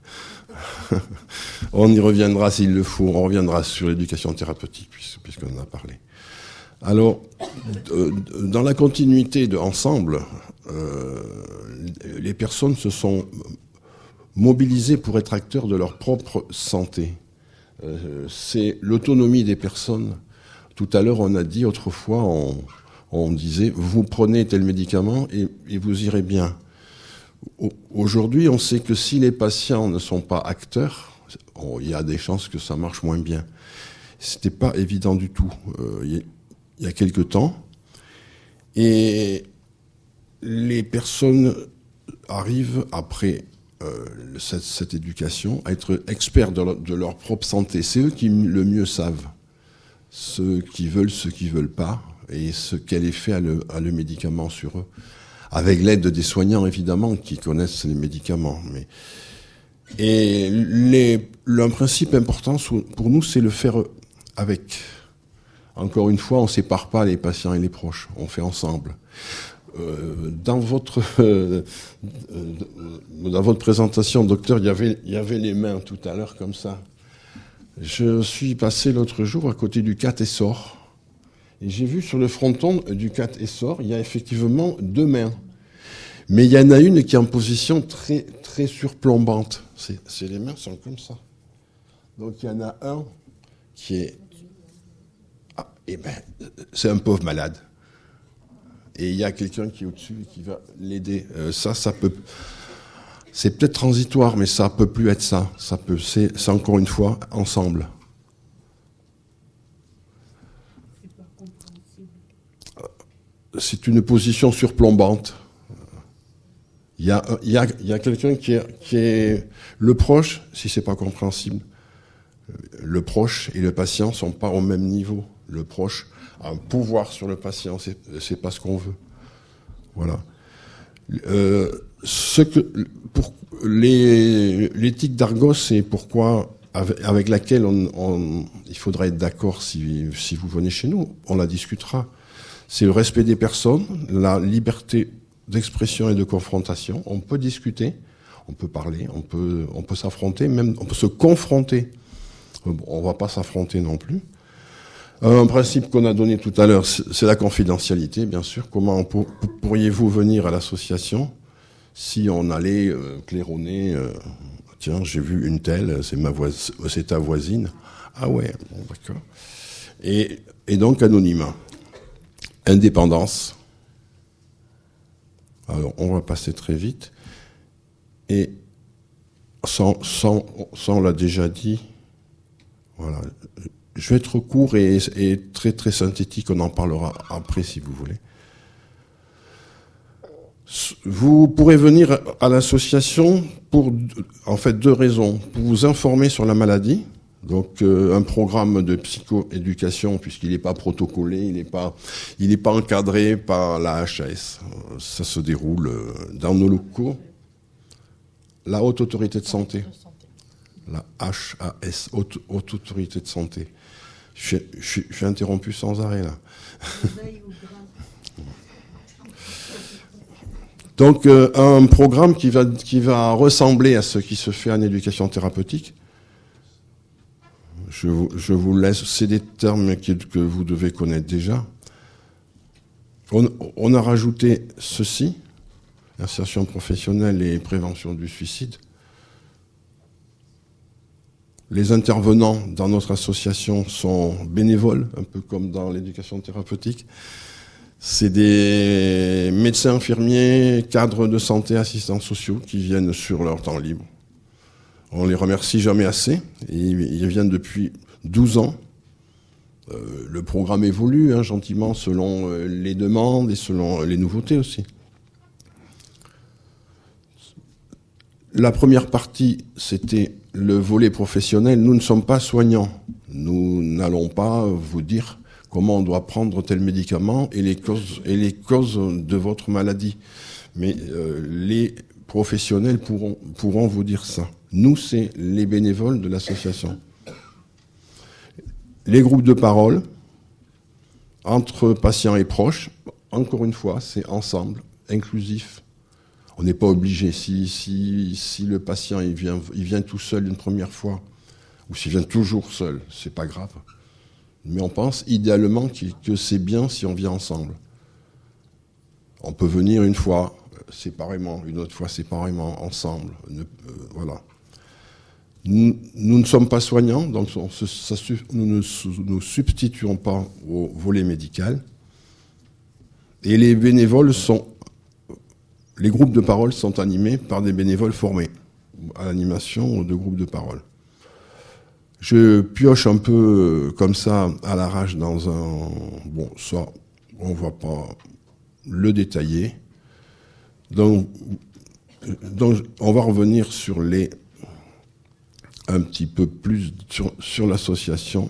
On y reviendra s'il le faut, on reviendra sur l'éducation thérapeutique, puisqu'on en a parlé. Alors, dans la continuité de Ensemble, euh, les personnes se sont mobilisées pour être acteurs de leur propre santé. Euh, c'est l'autonomie des personnes. Tout à l'heure, on a dit, autrefois, on, on disait, vous prenez tel médicament et, et vous irez bien. Aujourd'hui, on sait que si les patients ne sont pas acteurs, il y a des chances que ça marche moins bien. C'était pas évident du tout euh, il y a quelque temps. Et les personnes arrivent, après euh, cette, cette éducation, à être experts de leur, de leur propre santé. C'est eux qui le mieux savent. Ceux qui veulent, ceux qui veulent pas, et ce, quel effet a le, a le médicament sur eux. Avec l'aide des soignants, évidemment, qui connaissent les médicaments. Mais... Et les, un principe important pour nous, c'est le faire avec. Encore une fois, on ne sépare pas les patients et les proches, on fait ensemble. Euh, dans votre euh, dans votre présentation, docteur, il y avait, il y avait les mains tout à l'heure comme ça. Je suis passé l'autre jour à côté du Cat Essor. Et j'ai vu sur le fronton du Cat Essor, il y a effectivement deux mains. Mais il y en a une qui est en position très, très surplombante. C'est, c'est les mains sont comme ça. Donc il y en a un qui est... Ah, eh ben, c'est un pauvre malade. Et il y a quelqu'un qui est au-dessus et qui va l'aider. Euh, ça, ça peut... C'est peut-être transitoire, mais ça peut plus être ça. Ça peut, c'est, c'est encore une fois ensemble. C'est une position surplombante. Il y a, il y a, il y a quelqu'un qui est, qui est le proche, si c'est pas compréhensible. Le proche et le patient sont pas au même niveau. Le proche a un pouvoir sur le patient, c'est, c'est pas ce qu'on veut. Voilà. Euh, ce que, pour les, l'éthique d'Argos, c'est pourquoi, avec, avec laquelle on, on, il faudra être d'accord si, si vous venez chez nous, on la discutera. C'est le respect des personnes, la liberté d'expression et de confrontation. On peut discuter, on peut parler, on peut, on peut s'affronter, même on peut se confronter. Bon, on va pas s'affronter non plus. Un principe qu'on a donné tout à l'heure, c'est la confidentialité, bien sûr. Comment pour, pourriez-vous venir à l'association si on allait euh, claironner euh, tiens, j'ai vu une telle, c'est ma voisine, c'est ta voisine. Ah ouais, bon, d'accord. Et, et donc anonymat. Indépendance. Alors, on va passer très vite. Et sans, sans, sans on l'a déjà dit, voilà. Je vais être court et, et très très synthétique, on en parlera après si vous voulez. Vous pourrez venir à l'association pour en fait deux raisons. Pour vous informer sur la maladie. Donc euh, un programme de psychoéducation puisqu'il n'est pas protocolé, il n'est pas, il n'est pas encadré par la H A S. Ça se déroule dans nos locaux. La Haute Autorité de Santé, la H A S, Haute, Haute Autorité de Santé. Je, je, je suis interrompu sans arrêt là. Donc euh, un programme qui va qui va ressembler à ce qui se fait en éducation thérapeutique. Je vous, je vous laisse, c'est des termes qui, que vous devez connaître déjà. On, on a rajouté ceci, insertion professionnelle et prévention du suicide. Les intervenants dans notre association sont bénévoles, un peu comme dans l'éducation thérapeutique. C'est des médecins, infirmiers, cadres de santé, assistants sociaux qui viennent sur leur temps libre. On les remercie jamais assez. Ils viennent depuis douze ans. Euh, le programme évolue hein, gentiment selon les demandes et selon les nouveautés aussi. La première partie, c'était le volet professionnel. Nous ne sommes pas soignants. Nous n'allons pas vous dire comment on doit prendre tel médicament et les causes, et les causes de votre maladie. Mais euh, les professionnels pourront, pourront vous dire ça. Nous, c'est les bénévoles de l'association. Les groupes de parole, entre patients et proches, encore une fois, c'est ensemble, inclusif. On n'est pas obligé. Si, si, si le patient il vient, il vient tout seul une première fois, ou s'il vient toujours seul, c'est pas grave. Mais on pense idéalement que c'est bien si on vient ensemble. On peut venir une fois séparément, une autre fois séparément, ensemble. Ne, euh, voilà. Nous, nous ne sommes pas soignants, donc on se, ça, nous ne nous substituons pas au volet médical. Et les bénévoles sont, les groupes de parole sont animés par des bénévoles formés à l'animation de groupes de parole. Je pioche un peu comme ça à l'arrache dans un... Bon, ça, on ne va pas le détailler. Donc, donc, on va revenir sur les... un petit peu plus sur, sur l'association.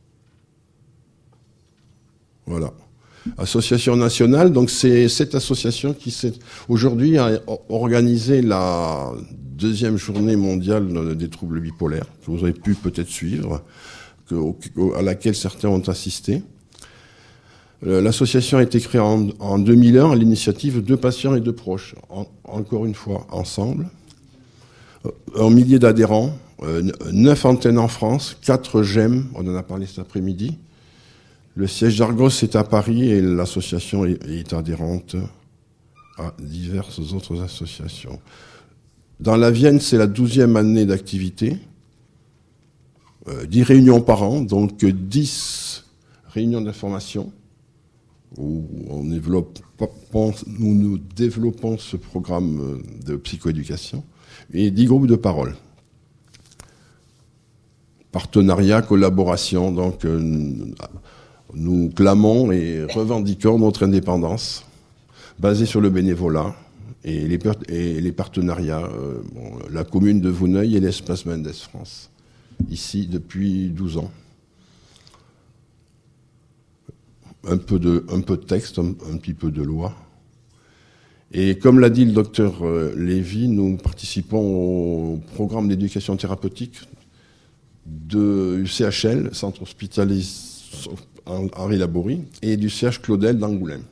Voilà. Association nationale, donc c'est cette association qui s'est aujourd'hui a organisé la deuxième journée mondiale des troubles bipolaires, que vous avez pu peut-être suivre, que, à laquelle certains ont assisté. L'association a été créée en, en deux mille un à l'initiative de patients et de proches, en, encore une fois ensemble. Un millier d'adhérents, euh, neuf antennes en France, quatre G E M, on en a parlé cet après-midi. Le siège d'Argos est à Paris et l'association est, est adhérente à diverses autres associations. Dans la Vienne, c'est la douzième année d'activité. Euh, dix réunions par an, donc dix réunions d'information où on développe, nous, nous développons ce programme de psychoéducation et dix groupes de parole. Partenariat, collaboration, donc euh, nous clamons et revendiquons notre indépendance basée sur le bénévolat et les, et les partenariats, euh, bon, la commune de Vouneuil et l'espace Mendes France, ici depuis douze ans. Un peu de, un peu de texte, un, un petit peu de loi. Et comme l'a dit le docteur Lévy, nous participons au programme d'éducation thérapeutique de, du C H L, Centre Hospitalier Henri Laborie, et du C H Claudel d'Angoulême.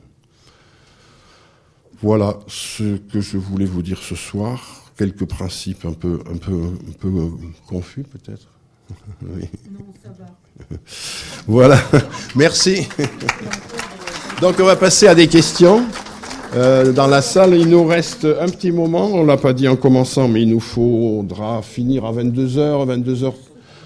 Voilà ce que je voulais vous dire ce soir. Quelques principes un peu, un peu, un peu confus peut-être. Oui. Non, ça va. Voilà, merci. Donc on va passer à des questions. Euh, dans la salle, il nous reste un petit moment. On ne l'a pas dit en commençant, mais il nous faudra finir à vingt-deux heures. vingt-deux heures.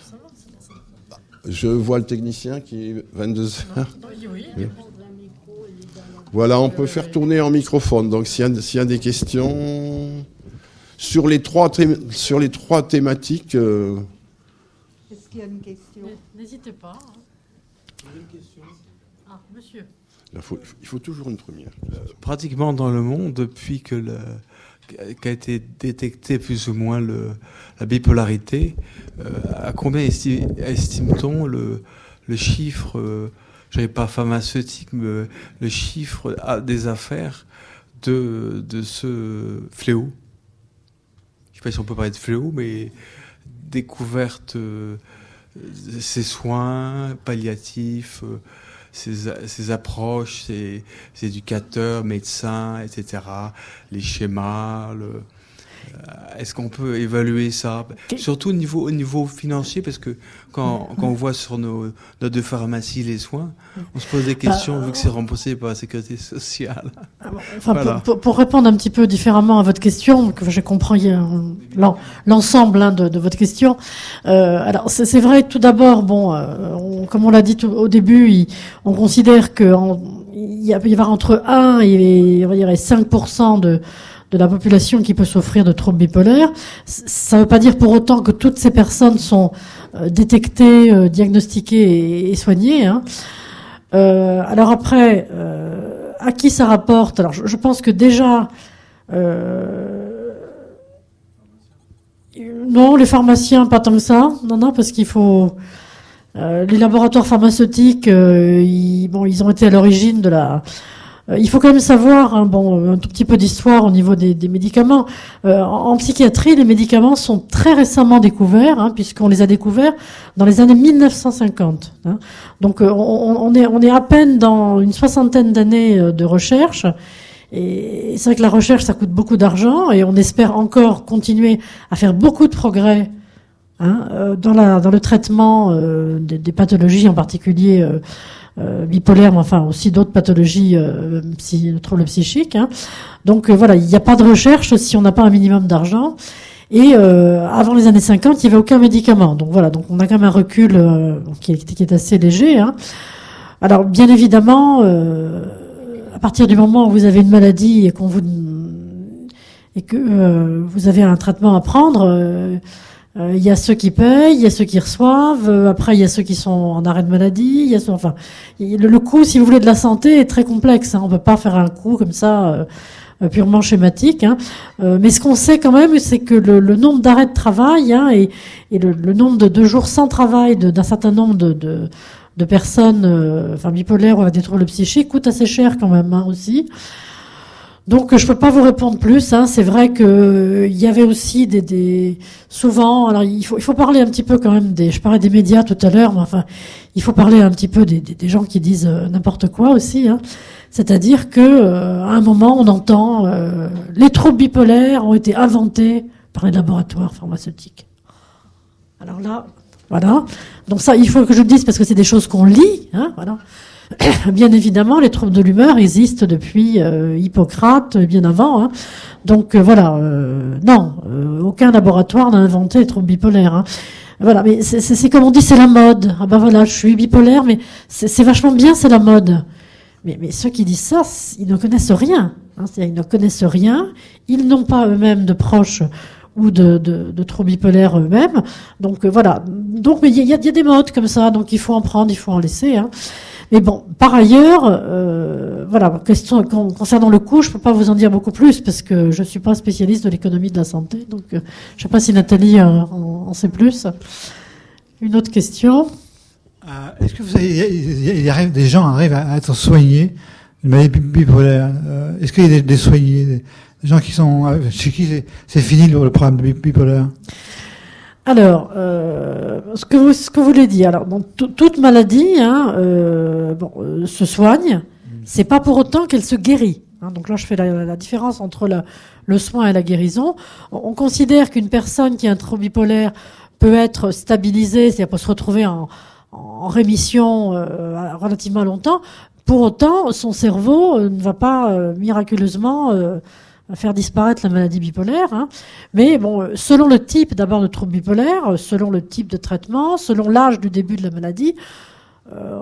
Je vois le technicien qui est vingt-deux heures. Oui. Voilà, on peut faire tourner en microphone. Donc s'il y a, s'il y a des questions sur les trois, thé- sur les trois thématiques... Euh, Est-ce qu'il y a une question ? N'hésitez pas. Hein. Une question. Ah, monsieur. Il faut, il faut toujours une première. Euh, pratiquement dans le monde, depuis que le, qu'a été détecté plus ou moins le, la bipolarité, euh, à combien esti, estime-t-on le, le chiffre, euh, je dirais pas pharmaceutique, mais le chiffre des affaires de, de ce fléau ? Je ne sais pas si on peut parler de fléau, mais découverte, euh, ces soins palliatifs, euh, Ces, ces approches, ces, ces éducateurs, médecins, et cetera, les schémas, le... Est-ce qu'on peut évaluer ça? Surtout au niveau, au niveau financier, parce que quand, quand on voit sur nos notes de pharmacie les soins, on se pose des questions bah, vu que c'est remboursé par la sécurité sociale. Enfin, voilà. pour, pour répondre un petit peu différemment à votre question, que je comprends l'ensemble hein, de, de votre question. Euh, alors c'est, c'est vrai que tout d'abord, bon, euh, on, comme on l'a dit tout, au début, il, on considère que en, il y a, il y a entre un et on va dire cinq pour cent de de la population qui peut souffrir de troubles bipolaires. Ça ne veut pas dire pour autant que toutes ces personnes sont euh, détectées, euh, diagnostiquées et, et soignées. Hein. Euh, alors après, euh, à qui ça rapporte? Alors je, je pense que déjà, euh, non, les pharmaciens pas tant que ça. Non, non, parce qu'il faut euh, les laboratoires pharmaceutiques, euh, ils, bon, ils ont été à l'origine de la Il faut quand même savoir, hein, bon, un tout petit peu d'histoire au niveau des, des médicaments. Euh, en, en psychiatrie, les médicaments sont très récemment découverts, hein, puisqu'on les a découverts dans les années mille neuf cent cinquante. Hein. Donc, on, on, est, on est à peine dans une soixantaine d'années de recherche. Et c'est vrai que la recherche, ça coûte beaucoup d'argent, et on espère encore continuer à faire beaucoup de progrès hein, euh, dans, la, dans le traitement euh, des, des pathologies, en particulier. Euh, Euh, bipolaire, mais enfin aussi d'autres pathologies, euh, psy, troubles psychiques. Hein. Donc euh, voilà, il n'y a pas de recherche si on n'a pas un minimum d'argent. Et euh, avant les années cinquante, il n'y avait aucun médicament. Donc voilà, donc on a quand même un recul euh, qui, est, qui est assez léger. Hein. Alors bien évidemment, euh, à partir du moment où vous avez une maladie et qu'on vous et que euh, vous avez un traitement à prendre. Euh, Il euh, y a ceux qui payent, il y a ceux qui reçoivent. Euh, après, il y a ceux qui sont en arrêt de maladie. Il y a ceux, enfin, le, le coût, si vous voulez, de la santé est très complexe. Hein. On peut pas faire un coût comme ça euh, purement schématique. Hein. Euh, mais ce qu'on sait quand même, c'est que le, le nombre d'arrêts de travail hein, et, et le, le nombre de, de jours sans travail de, d'un certain nombre de, de, de personnes, euh, enfin bipolaires ou avec des troubles psychiques, coûte assez cher quand même hein, aussi. Donc je peux pas vous répondre plus. Hein. C'est vrai que il euh, y avait aussi des, des souvent. Alors il faut il faut parler un petit peu quand même des. Je parlais des médias tout à l'heure, mais enfin il faut parler un petit peu des, des, des gens qui disent euh, n'importe quoi aussi. Hein. C'est-à-dire que euh, à un moment on entend euh, les troubles bipolaires ont été inventés par les laboratoires pharmaceutiques. Alors là, voilà. Donc ça il faut que je le dise parce que c'est des choses qu'on lit. Hein, voilà. Bien évidemment, les troubles de l'humeur existent depuis euh, Hippocrate, bien avant. Hein. Donc euh, voilà, euh, non, euh, aucun laboratoire n'a inventé les troubles bipolaires. Hein. Voilà, mais c'est, c'est, c'est comme on dit, c'est la mode. Ah ben voilà, je suis bipolaire, mais c'est, c'est vachement bien, c'est la mode. Mais, mais ceux qui disent ça, ils ne connaissent rien. Hein, c'est-à-dire, ils ne connaissent rien. Ils n'ont pas eux-mêmes de proches ou de, de, de troubles bipolaires eux-mêmes. Donc euh, voilà. Donc, mais il y a, y a des modes comme ça. Donc il faut en prendre, il faut en laisser. Hein. Mais bon, par ailleurs, euh, voilà, question concernant le coût, je peux pas vous en dire beaucoup plus parce que je suis pas spécialiste de l'économie de la santé. Donc, euh, je sais pas si Nathalie euh, en, en sait plus. Une autre question. Euh, est-ce que vous avez, il y arrive, des gens arrivent à être soignés d'une maladie bipolaire? Euh, est-ce qu'il y a des, des soignés, des, des gens qui sont, chez qui c'est, c'est fini le, le problème bipolaire? Alors, euh, ce que vous ce que vous voulez dire. Alors, bon, t- toute maladie, hein, euh, bon, euh, se soigne. C'est pas pour autant qu'elle se guérit. Hein, donc là, je fais la, la différence entre la, le soin et la guérison. On, on considère qu'une personne qui a un trouble bipolaire peut être stabilisée, c'est-à-dire peut se retrouver en, en rémission euh, relativement longtemps. Pour autant, son cerveau euh, ne va pas euh, miraculeusement euh, faire disparaître la maladie bipolaire, hein. Mais bon, selon le type d'abord de trouble bipolaire, selon le type de traitement, selon l'âge du début de la maladie, euh,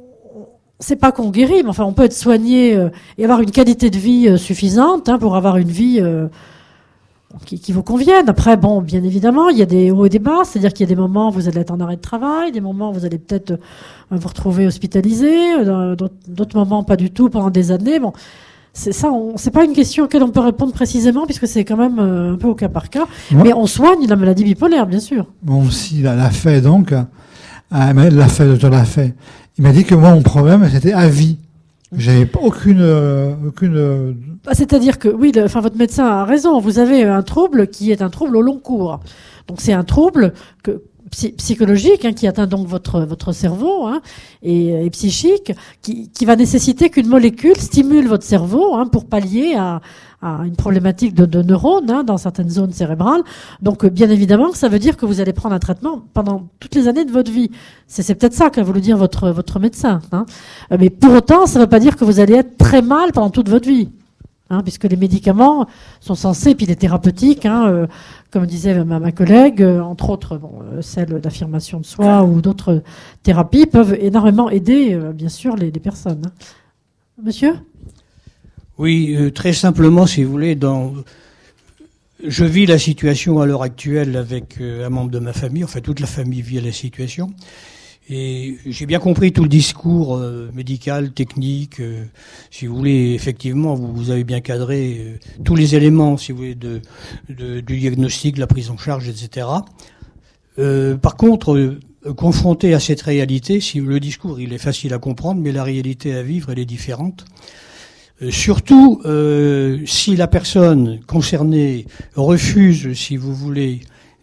c'est pas qu'on guérit, mais enfin on peut être soigné euh, et avoir une qualité de vie euh, suffisante hein, pour avoir une vie euh, qui, qui vous convienne. Après, bon, bien évidemment, il y a des hauts et des bas, c'est-à-dire qu'il y a des moments où vous allez être en arrêt de travail, des moments où vous allez peut-être euh, vous retrouver hospitalisé, euh, d'autres, d'autres moments pas du tout pendant des années. Bon. C'est ça, on, c'est pas une question auquel on peut répondre précisément puisque c'est quand même euh, un peu au cas par cas. Ouais. Mais on soigne la maladie bipolaire, bien sûr. Bon, si l'a, l'a fait donc, euh, l'a fait, le docteur l'a fait. Il m'a dit que moi mon problème c'était à vie. J'avais aucune, euh, aucune. Euh... Bah, c'est-à-dire que oui, le, enfin votre médecin a raison. Vous avez un trouble qui est un trouble au long cours. Donc c'est un trouble que psy- psychologique, hein, qui atteint donc votre votre cerveau, hein, et, et psychique, qui, qui va nécessiter qu'une molécule stimule votre cerveau, hein, pour pallier à, à une problématique de, de neurones, hein, dans certaines zones cérébrales. Donc, euh, bien évidemment, ça veut dire que vous allez prendre un traitement pendant toutes les années de votre vie. C'est, c'est peut-être ça qu'a voulu dire votre votre médecin. Hein. Euh, mais pour autant, ça ne veut pas dire que vous allez être très mal pendant toute votre vie. Hein, puisque les médicaments sont censés, puis les thérapeutiques, hein, euh, comme disait ma, ma collègue, euh, entre autres, bon, euh, celle d'affirmation de soi ou d'autres thérapies, peuvent énormément aider, euh, bien sûr, les, les personnes. Hein. Monsieur ? Oui, euh, très simplement, si vous voulez, dans... je vis la situation à l'heure actuelle avec euh, un membre de ma famille, enfin toute la famille vit la situation. Et j'ai bien compris tout le discours euh, médical, technique. Euh, si vous voulez, effectivement, vous, vous avez bien cadré euh, tous les éléments, si vous voulez, de, de, du diagnostic, de la prise en charge, et cetera. Euh, par contre, euh, confronté à cette réalité, si le discours il est facile à comprendre, mais la réalité à vivre, elle est différente. Euh, surtout, euh, si la personne concernée refuse, si vous voulez,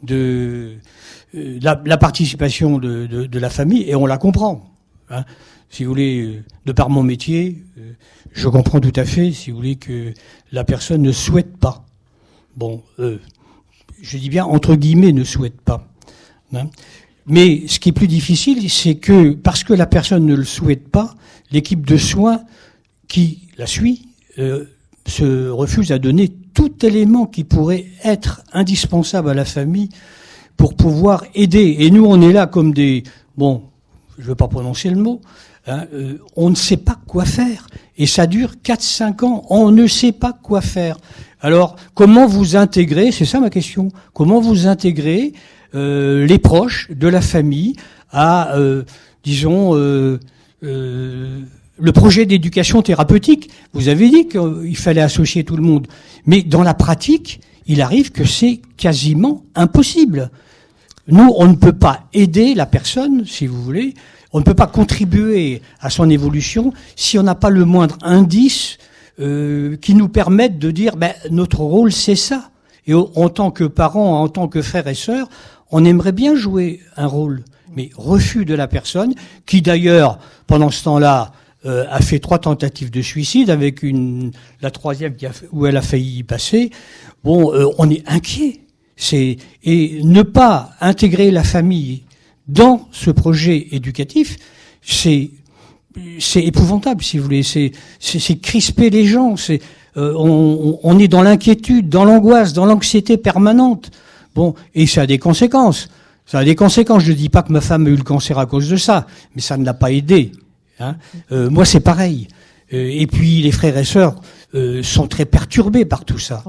de La, la participation de, de, de la famille, et on la comprend. Hein. Si vous voulez, de par mon métier, je comprends tout à fait, si vous voulez, que la personne ne souhaite pas. Bon, euh, je dis bien entre guillemets ne souhaite pas. Hein. Mais ce qui est plus difficile, c'est que parce que la personne ne le souhaite pas, l'équipe de soins qui la suit euh, se refuse à donner tout élément qui pourrait être indispensable à la famille pour pouvoir aider. Et nous, on est là comme des... Bon, je ne veux pas prononcer le mot. Hein, euh, on ne sait pas quoi faire. Et ça dure quatre cinq ans. On ne sait pas quoi faire. Alors, comment vous intégrez, c'est ça ma question, comment vous intégrez euh, les proches de la famille à, euh, disons, euh, euh, le projet d'éducation thérapeutique? Vous avez dit qu'il fallait associer tout le monde. Mais dans la pratique, il arrive que c'est quasiment impossible. Nous, on ne peut pas aider la personne, si vous voulez, on ne peut pas contribuer à son évolution si on n'a pas le moindre indice euh, qui nous permette de dire ben, notre rôle, c'est ça. Et en tant que parents, en tant que frères et sœurs, on aimerait bien jouer un rôle. Mais refus de la personne, qui d'ailleurs, pendant ce temps-là, euh, a fait trois tentatives de suicide, avec une la troisième qui a, où elle a failli y passer. Bon, euh, on est inquiet. C'est, et ne pas intégrer la famille dans ce projet éducatif, c'est, c'est épouvantable, si vous voulez. C'est, c'est, c'est crisper les gens. C'est, euh, on, on est dans l'inquiétude, dans l'angoisse, dans l'anxiété permanente. Bon, et ça a des conséquences. Ça a des conséquences. Je dis pas que ma femme a eu le cancer à cause de ça, mais ça ne l'a pas aidé. Hein. Euh, moi, c'est pareil. Euh, et puis, les frères et sœurs euh, sont très perturbés par tout ça.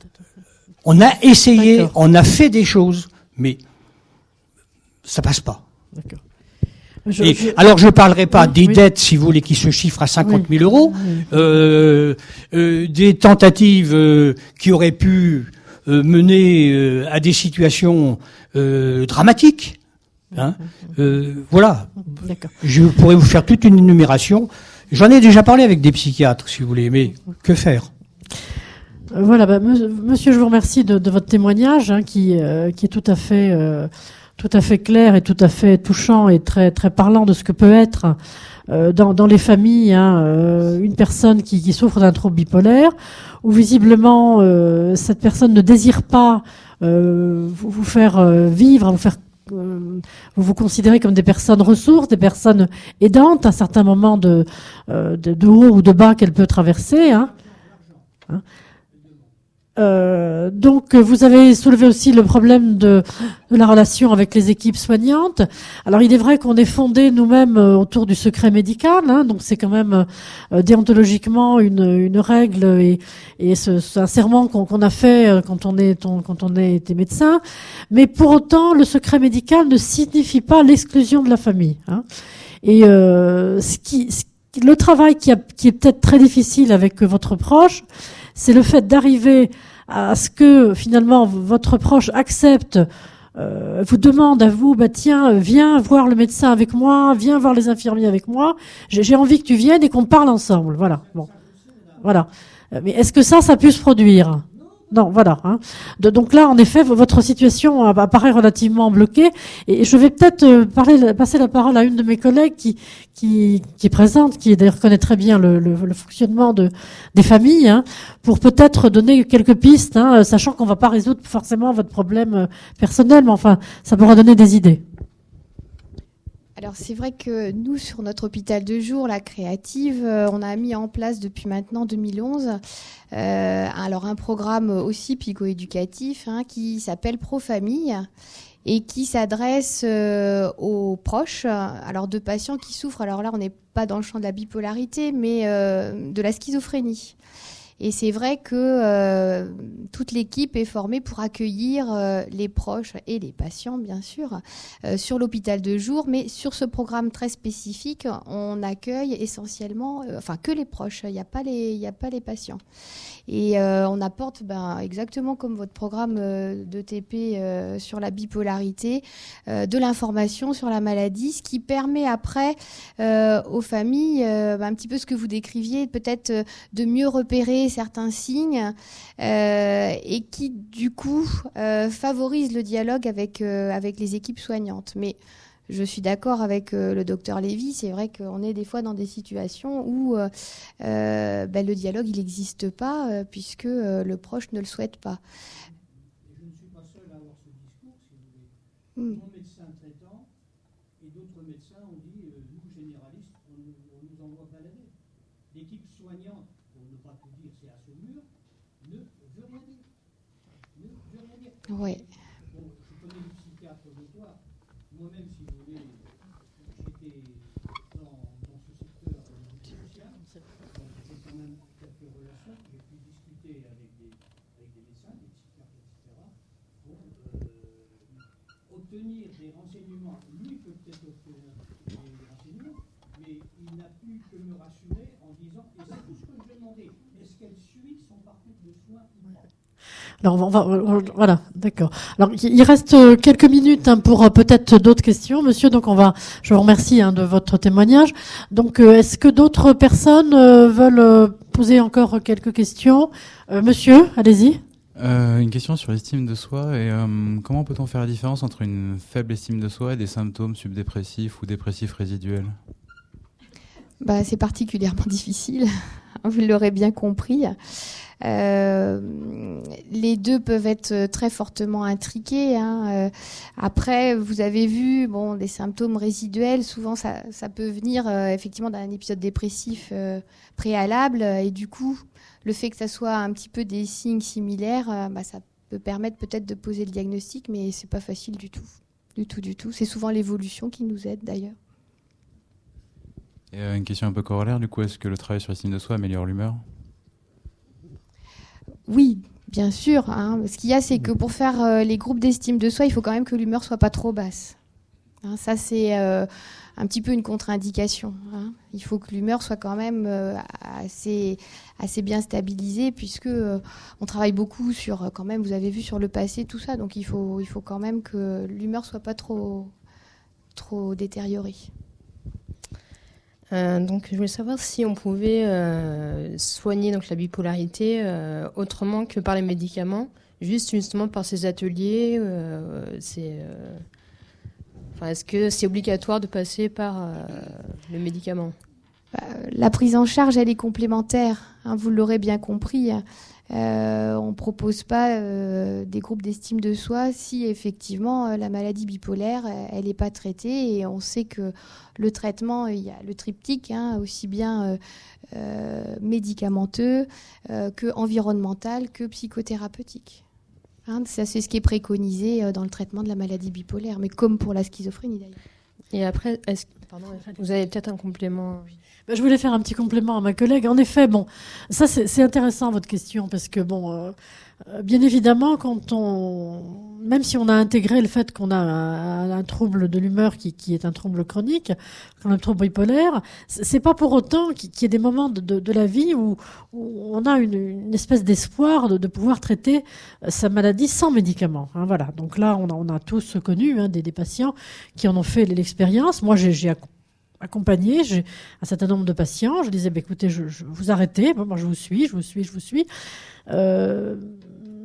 On a essayé, D'accord. on a fait des choses, mais ça passe pas. D'accord. Je, Et, je... Alors, je parlerai pas oui, des oui. dettes, si vous voulez, qui se chiffrent à cinquante mille euros, oui. euh, euh, des tentatives euh, qui auraient pu euh, mener euh, à des situations euh, dramatiques. Hein. Euh, voilà. D'accord. Je pourrais vous faire toute une énumération. J'en ai déjà parlé avec des psychiatres, si vous voulez, mais que faire ? Voilà, bah, monsieur, je vous remercie de, de votre témoignage, hein, qui, euh, qui est tout à fait, euh, tout à fait clair et tout à fait touchant et très, très parlant de ce que peut être euh, dans, dans les familles, hein, euh, une personne qui, qui souffre d'un trouble bipolaire, où visiblement euh, cette personne ne désire pas euh, vous, vous faire euh, vivre, vous faire euh, vous vous considérez comme des personnes ressources, des personnes aidantes à certains moments de, euh, de, de haut ou de bas qu'elle peut traverser, hein. Hein. Euh, donc vous avez soulevé aussi le problème de, de la relation avec les équipes soignantes. Alors il est vrai qu'on est fondé nous-mêmes euh, autour du secret médical, hein, donc c'est quand même euh, déontologiquement une, une règle et, et ce, c'est un serment qu'on, qu'on a fait euh, quand on est on, quand on est été médecin. Mais pour autant, le secret médical ne signifie pas l'exclusion de la famille. Hein. Et euh, ce qui, ce, le travail qui, a, qui est peut-être très difficile avec votre proche, c'est le fait d'arriver à ce que finalement votre proche accepte, euh, vous demande à vous, bah tiens, viens voir le médecin avec moi, viens voir les infirmiers avec moi. J'ai, j'ai envie que tu viennes et qu'on parle ensemble. Voilà. Bon, voilà. Mais est-ce que ça, ça peut se produire ? Non, voilà. Hein. De, donc là, en effet, votre situation apparaît relativement bloquée. Et je vais peut-être parler, passer la parole à une de mes collègues qui, qui, qui est présente, qui d'ailleurs connaît très bien le, le, le fonctionnement de, des familles, hein, pour peut-être donner quelques pistes, hein, sachant qu'on ne va pas résoudre forcément votre problème personnel, mais enfin, ça pourra donner des idées. Alors c'est vrai que nous, sur notre hôpital de jour, la Créative, euh, on a mis en place depuis maintenant deux mille onze euh, alors un programme aussi psycho-éducatif hein, qui s'appelle Pro-Famille et qui s'adresse euh, aux proches, alors de patients qui souffrent, alors là on n'est pas dans le champ de la bipolarité, mais euh, de la schizophrénie. Et c'est vrai que euh, toute l'équipe est formée pour accueillir euh, les proches et les patients, bien sûr, euh, sur l'hôpital de jour. Mais sur ce programme très spécifique, on accueille essentiellement, euh, enfin que les proches. Il n'y a pas les, il n'y a pas les patients. Et euh, on apporte, ben, exactement comme votre programme euh, de T P euh, sur la bipolarité, euh, de l'information sur la maladie, ce qui permet après euh, aux familles, euh, ben, un petit peu ce que vous décriviez, peut-être euh, de mieux repérer certains signes euh, et qui du coup euh, favorise le dialogue avec euh, avec les équipes soignantes. Mais je suis d'accord avec euh, le docteur Lévy, c'est vrai qu'on est des fois dans des situations où euh, euh, ben, le dialogue il n'existe pas euh, puisque euh, le proche ne le souhaite pas. Je ne suis pas seul à avoir ce discours, si vous voulez. Mm. Mon médecin traitant et d'autres médecins ont dit euh, nous généralistes, on, on nous envoie balader. L'équipe soignante, pour ne pas tout dire, c'est à ce mur, ne veut rien dire. Ne veut rien dire. Oui. Bon, je connais le psychiatre de toi. Moi-même, si vous voulez, j'étais dans, dans ce secteur social, donc j'ai quand même quelques relations, j'ai pu discuter avec des, avec des médecins, des psychiatres, et cetera, pour euh, obtenir des renseignements. Lui peut peut-être obtenir des renseignements, mais il n'a pu que me rassurer en disant, et c'est tout ce que je demandais, est-ce qu'elle suit son parcours de soins ou pas? Alors on va, on, voilà, d'accord. Alors il reste quelques minutes hein, pour euh, peut-être d'autres questions, monsieur. Donc on va, je vous remercie hein, de votre témoignage. Donc euh, est-ce que d'autres personnes euh, veulent euh, poser encore quelques questions? euh, Monsieur, allez-y. Euh, une question sur l'estime de soi et euh, comment peut-on faire la différence entre une faible estime de soi et des symptômes subdépressifs ou dépressifs résiduels? Bah, c'est particulièrement difficile, vous l'aurez bien compris. Euh, les deux peuvent être très fortement intriqués. Hein. Euh, après, vous avez vu, bon, des symptômes résiduels. Souvent, ça, ça peut venir euh, effectivement d'un épisode dépressif euh, préalable, et du coup, le fait que ça soit un petit peu des signes similaires, euh, bah, ça peut permettre peut-être de poser le diagnostic, mais c'est pas facile du tout, du tout, du tout. C'est souvent l'évolution qui nous aide d'ailleurs. Et euh, une question un peu corollaire, du coup, est-ce que le travail sur l'estime de soi améliore l'humeur? Oui, bien sûr. Hein. Ce qu'il y a, c'est que pour faire euh, les groupes d'estime de soi, il faut quand même que l'humeur soit pas trop basse. Hein, ça, c'est euh, un petit peu une contre-indication. Hein. Il faut que l'humeur soit quand même euh, assez, assez bien stabilisée, puisque euh, on travaille beaucoup sur, quand même, vous avez vu sur le passé, tout ça. Donc, il faut, il faut quand même que l'humeur soit pas trop, trop détériorée. Euh, donc, je voulais savoir si on pouvait euh, soigner donc la bipolarité euh, autrement que par les médicaments, juste justement par ces ateliers. Euh, c'est, euh, enfin, est-ce que c'est obligatoire de passer par euh, le médicament? La prise en charge, elle est complémentaire. Hein, vous l'aurez bien compris. Euh, on ne propose pas euh, des groupes d'estime de soi si effectivement euh, la maladie bipolaire elle n'est pas traitée, et on sait que le traitement, il y a le triptyque, hein, aussi bien euh, euh, médicamenteux euh, que environnemental que psychothérapeutique. Hein, ça, c'est ce qui est préconisé euh, dans le traitement de la maladie bipolaire, mais comme pour la schizophrénie d'ailleurs. Et après, est-ce... Pardon, vous avez peut-être un complément? Je voulais faire un petit complément à ma collègue. En effet, bon, ça c'est, c'est intéressant votre question, parce que bon, euh, bien évidemment, quand on, même si on a intégré le fait qu'on a un, un trouble de l'humeur qui, qui est un trouble chronique, comme le trouble bipolaire, c'est pas pour autant qu'il y ait des moments de, de, de la vie où, où on a une, une espèce d'espoir de, de pouvoir traiter sa maladie sans médicaments. Hein, voilà. Donc là, on a, on a tous connu hein, des, des patients qui en ont fait l'expérience. Moi, j'ai, j'ai accompagné j'ai un certain nombre de patients. Je disais, bah, écoutez, je, je vous arrêtez. Bon, moi, je vous suis, je vous suis, je vous suis. Euh,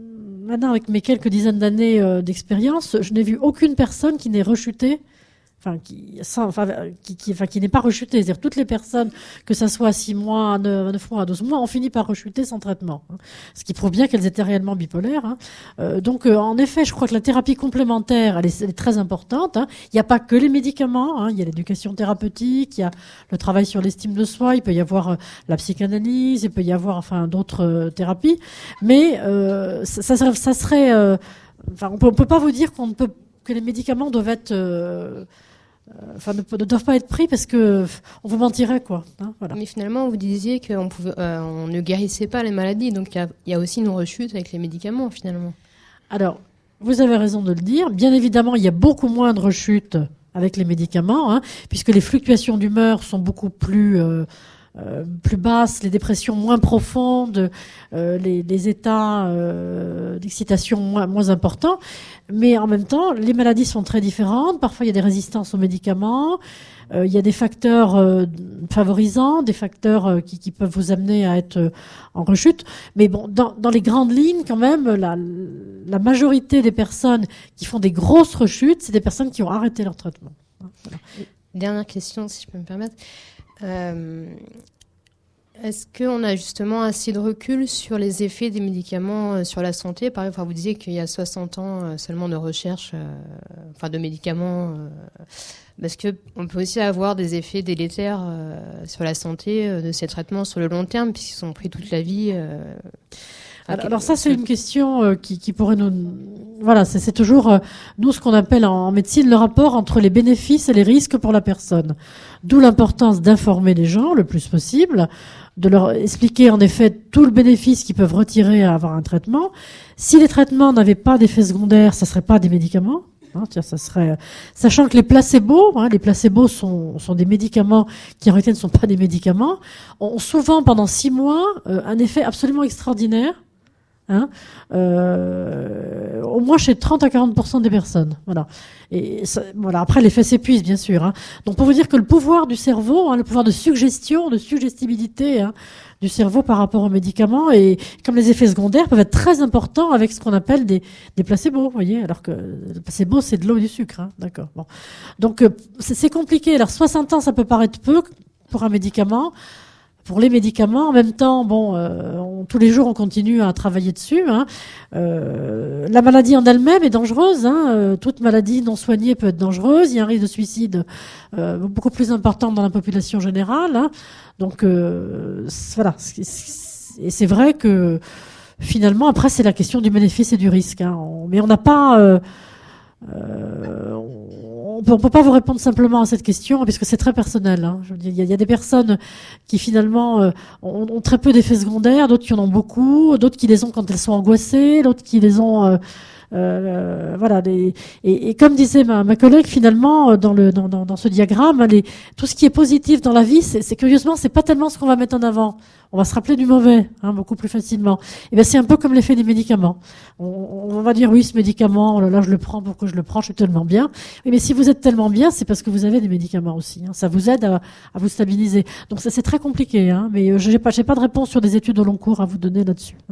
maintenant, avec mes quelques dizaines d'années euh, d'expérience, je n'ai vu aucune personne qui n'ait rechuté, enfin, qui, sans, enfin, qui, qui, enfin, qui n'est pas rechuté. C'est-à-dire toutes les personnes, que ça soit à six mois, à neuf mois, à douze mois, ont fini par rechuter sans traitement. Hein, ce qui prouve bien qu'elles étaient réellement bipolaires. Hein. Euh, donc, euh, en effet, je crois que la thérapie complémentaire, elle est, elle est très importante. Hein. Il n'y a pas que les médicaments. Hein. Il y a l'éducation thérapeutique, il y a le travail sur l'estime de soi, il peut y avoir euh, la psychanalyse, il peut y avoir enfin d'autres euh, thérapies. Mais euh, ça, ça serait, ça serait euh, enfin, on peut, on peut pas vous dire qu'on ne peut que les médicaments doivent être euh, Enfin, ne, ne doivent pas être pris parce que on vous mentirait, quoi. Hein, voilà. Mais finalement, vous disiez qu'on pouvait, euh, on ne guérissait pas les maladies, donc il y, y a aussi une rechute avec les médicaments, finalement. Alors, vous avez raison de le dire. Bien évidemment, il y a beaucoup moins de rechutes avec les médicaments, hein, puisque les fluctuations d'humeur sont beaucoup plus euh, euh, plus basses, les dépressions moins profondes, euh, les, les états euh, d'excitation moins, moins importants. Mais en même temps, les maladies sont très différentes. Parfois, il y a des résistances aux médicaments. Euh, il y a des facteurs euh, favorisants, des facteurs euh, qui, qui peuvent vous amener à être euh, en rechute. Mais bon, dans, dans les grandes lignes, quand même, la, la majorité des personnes qui font des grosses rechutes, c'est des personnes qui ont arrêté leur traitement. Voilà. Dernière question, si je peux me permettre. Euh, est-ce qu'on a justement assez de recul sur les effets des médicaments euh, sur la santé? Par exemple, vous disiez qu'il y a soixante ans euh, seulement de recherche, euh, enfin de médicaments, euh, parce qu'on peut aussi avoir des effets délétères euh, sur la santé euh, de ces traitements sur le long terme, puisqu'ils sont pris toute la vie. Euh, alors, alors ça, c'est une question euh, qui, qui pourrait nous... Voilà, c'est, c'est toujours, euh, nous, ce qu'on appelle en, en médecine, le rapport entre les bénéfices et les risques pour la personne. D'où l'importance d'informer les gens le plus possible, de leur expliquer en effet tout le bénéfice qu'ils peuvent retirer à avoir un traitement. Si les traitements n'avaient pas d'effets secondaires, ça serait pas des médicaments. Hein, tiens, ça serait, sachant que les placebos, hein, les placebos sont, sont des médicaments qui en réalité ne sont pas des médicaments, ont souvent pendant six mois euh, un effet absolument extraordinaire. Hein, euh, au moins chez trente à quarante pour cent des personnes. Voilà. Et ça, voilà. Après, l'effet s'épuise, bien sûr. Hein. Donc, pour vous dire que le pouvoir du cerveau, hein, le pouvoir de suggestion, de suggestibilité hein, du cerveau par rapport aux médicaments, et comme les effets secondaires peuvent être très importants avec ce qu'on appelle des, des placebos, vous voyez. Alors que le placebo, c'est de l'eau et du sucre. Hein. D'accord. Bon. Donc, euh, c'est, c'est compliqué. Alors, soixante ans, ça peut paraître peu pour un médicament. Pour les médicaments, en même temps, bon, euh, on, tous les jours on continue à travailler dessus. Hein. Euh, la maladie en elle-même est dangereuse. Hein. Euh, toute maladie non soignée peut être dangereuse. Il y a un risque de suicide euh, beaucoup plus important dans la population générale. Hein. Donc euh, voilà. Et c'est vrai que finalement, après, c'est la question du bénéfice et du risque. Hein. On, mais on n'a pas. Euh, euh, on peut, on peut pas vous répondre simplement à cette question puisque c'est très personnel. Hein. Je veux dire, il y a, il y a des personnes qui finalement euh, ont, ont très peu d'effets secondaires, d'autres qui en ont beaucoup, d'autres qui les ont quand elles sont angoissées, d'autres qui les ont euh, euh, voilà. Des, et, et comme disait ma, ma collègue, finalement dans le dans, dans, dans ce diagramme, les, tout ce qui est positif dans la vie, c'est, c'est curieusement c'est pas tellement ce qu'on va mettre en avant. On va se rappeler du mauvais, hein, beaucoup plus facilement. Et ben c'est un peu comme l'effet des médicaments. On, on va dire oui, ce médicament, oh là là, je le prends, pourquoi je le prends, je suis tellement bien. Oui, mais si vous êtes tellement bien, c'est parce que vous avez des médicaments aussi. Hein. Ça vous aide à, à vous stabiliser. Donc ça c'est très compliqué, hein, mais j'ai pas, j'ai pas de réponse sur des études au long cours à vous donner là-dessus. Hein.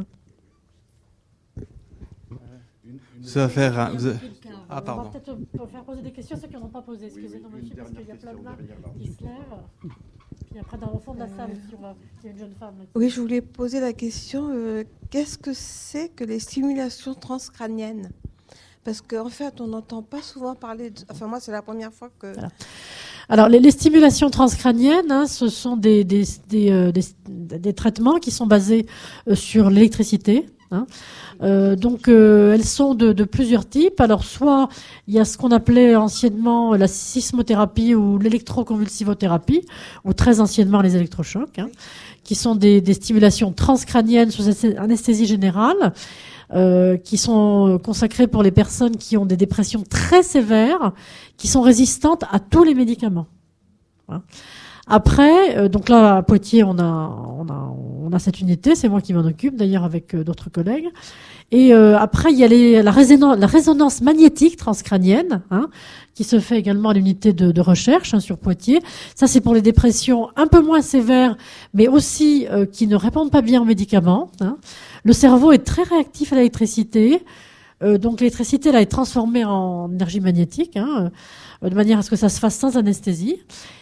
Ça va faire. Un... Ah pardon. On va peut-être faire poser des questions ceux qui n'en ont pas posé. Excusez-moi, monsieur, parce qu'il y a plein de mains qui se lèvent. Puis après, dans le fond de la salle, il y a une jeune femme. Oui, je voulais poser la question, euh, qu'est-ce que c'est que les stimulations transcrâniennes? Parce qu'en fait, on n'entend pas souvent parler de... Enfin, moi, c'est la première fois que... Voilà. Alors, les, les stimulations transcrâniennes, hein, ce sont des, des, des, euh, des, des traitements qui sont basés euh, sur l'électricité. Hein. Euh, donc euh, elles sont de, de plusieurs types. Alors soit il y a ce qu'on appelait anciennement la sismothérapie ou l'électroconvulsivothérapie, ou très anciennement les électrochocs, hein, qui sont des, des stimulations transcrâniennes sous anesthésie générale, euh, qui sont consacrées pour les personnes qui ont des dépressions très sévères, qui sont résistantes à tous les médicaments. Hein. Après, euh, donc là à Poitiers, on a, on a, on a cette unité. C'est moi qui m'en occupe, d'ailleurs avec euh, d'autres collègues. Et euh, après, il y a les, la, résonance, la résonance magnétique transcrânienne, hein, qui se fait également à l'unité de, de recherche hein, sur Poitiers. Ça, c'est pour les dépressions un peu moins sévères, mais aussi euh, qui ne répondent pas bien aux médicaments. Hein. Le cerveau est très réactif à l'électricité. Euh, donc l'électricité là est transformée en énergie magnétique, hein, euh, de manière à ce que ça se fasse sans anesthésie.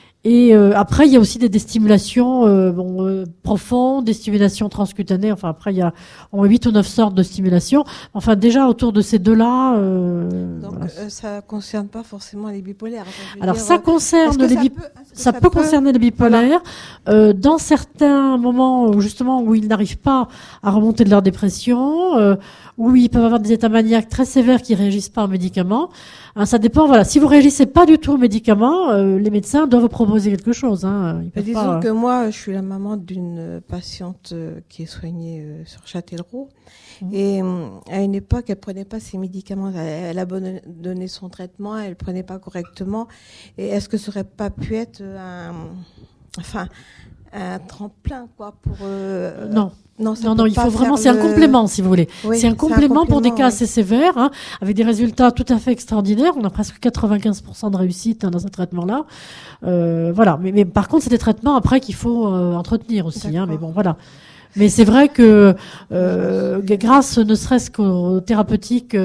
Et euh, après, il y a aussi des, des stimulations euh, bon, euh, profondes, des stimulations transcutanées. Enfin, après, il y a on a huit ou neuf sortes de stimulations. Enfin, déjà, autour de ces deux-là... Euh, Donc, voilà. euh, ça ne concerne pas forcément les bipolaires. Alors, dire, ça concerne les bipolaires. Ça, ça peut, peut concerner les bipolaires. Voilà. Euh, dans certains moments où, justement, où ils n'arrivent pas à remonter de leur dépression, euh, où ils peuvent avoir des états maniaques très sévères qui réagissent pas aux médicaments. Hein, ça dépend. Voilà, si vous réagissez pas du tout aux médicaments, euh, les médecins doivent vous proposer quelque chose. Hein. Ils peuvent disons pas, que moi, je suis la maman d'une patiente euh, qui est soignée euh, sur Châtellerault. Mmh. Et euh, à une époque, elle prenait pas ses médicaments. Elle, elle a donné son traitement, elle prenait pas correctement. Et est-ce que ça aurait pas pu être un, enfin, un tremplin, quoi, pour euh, non. Non, non, non, il faut vraiment, c'est le... un complément, si vous voulez. Oui, c'est un complément, un complément pour des cas oui. assez sévères, hein, avec des résultats tout à fait extraordinaires. On a presque quatre-vingt-quinze pour cent de réussite hein, dans ce traitement-là. Euh, voilà. Mais, mais par contre, c'est des traitements après qu'il faut euh, entretenir aussi. Hein, mais bon, voilà. Mais c'est vrai que euh, grâce, ne serait-ce qu'aux thérapeutiques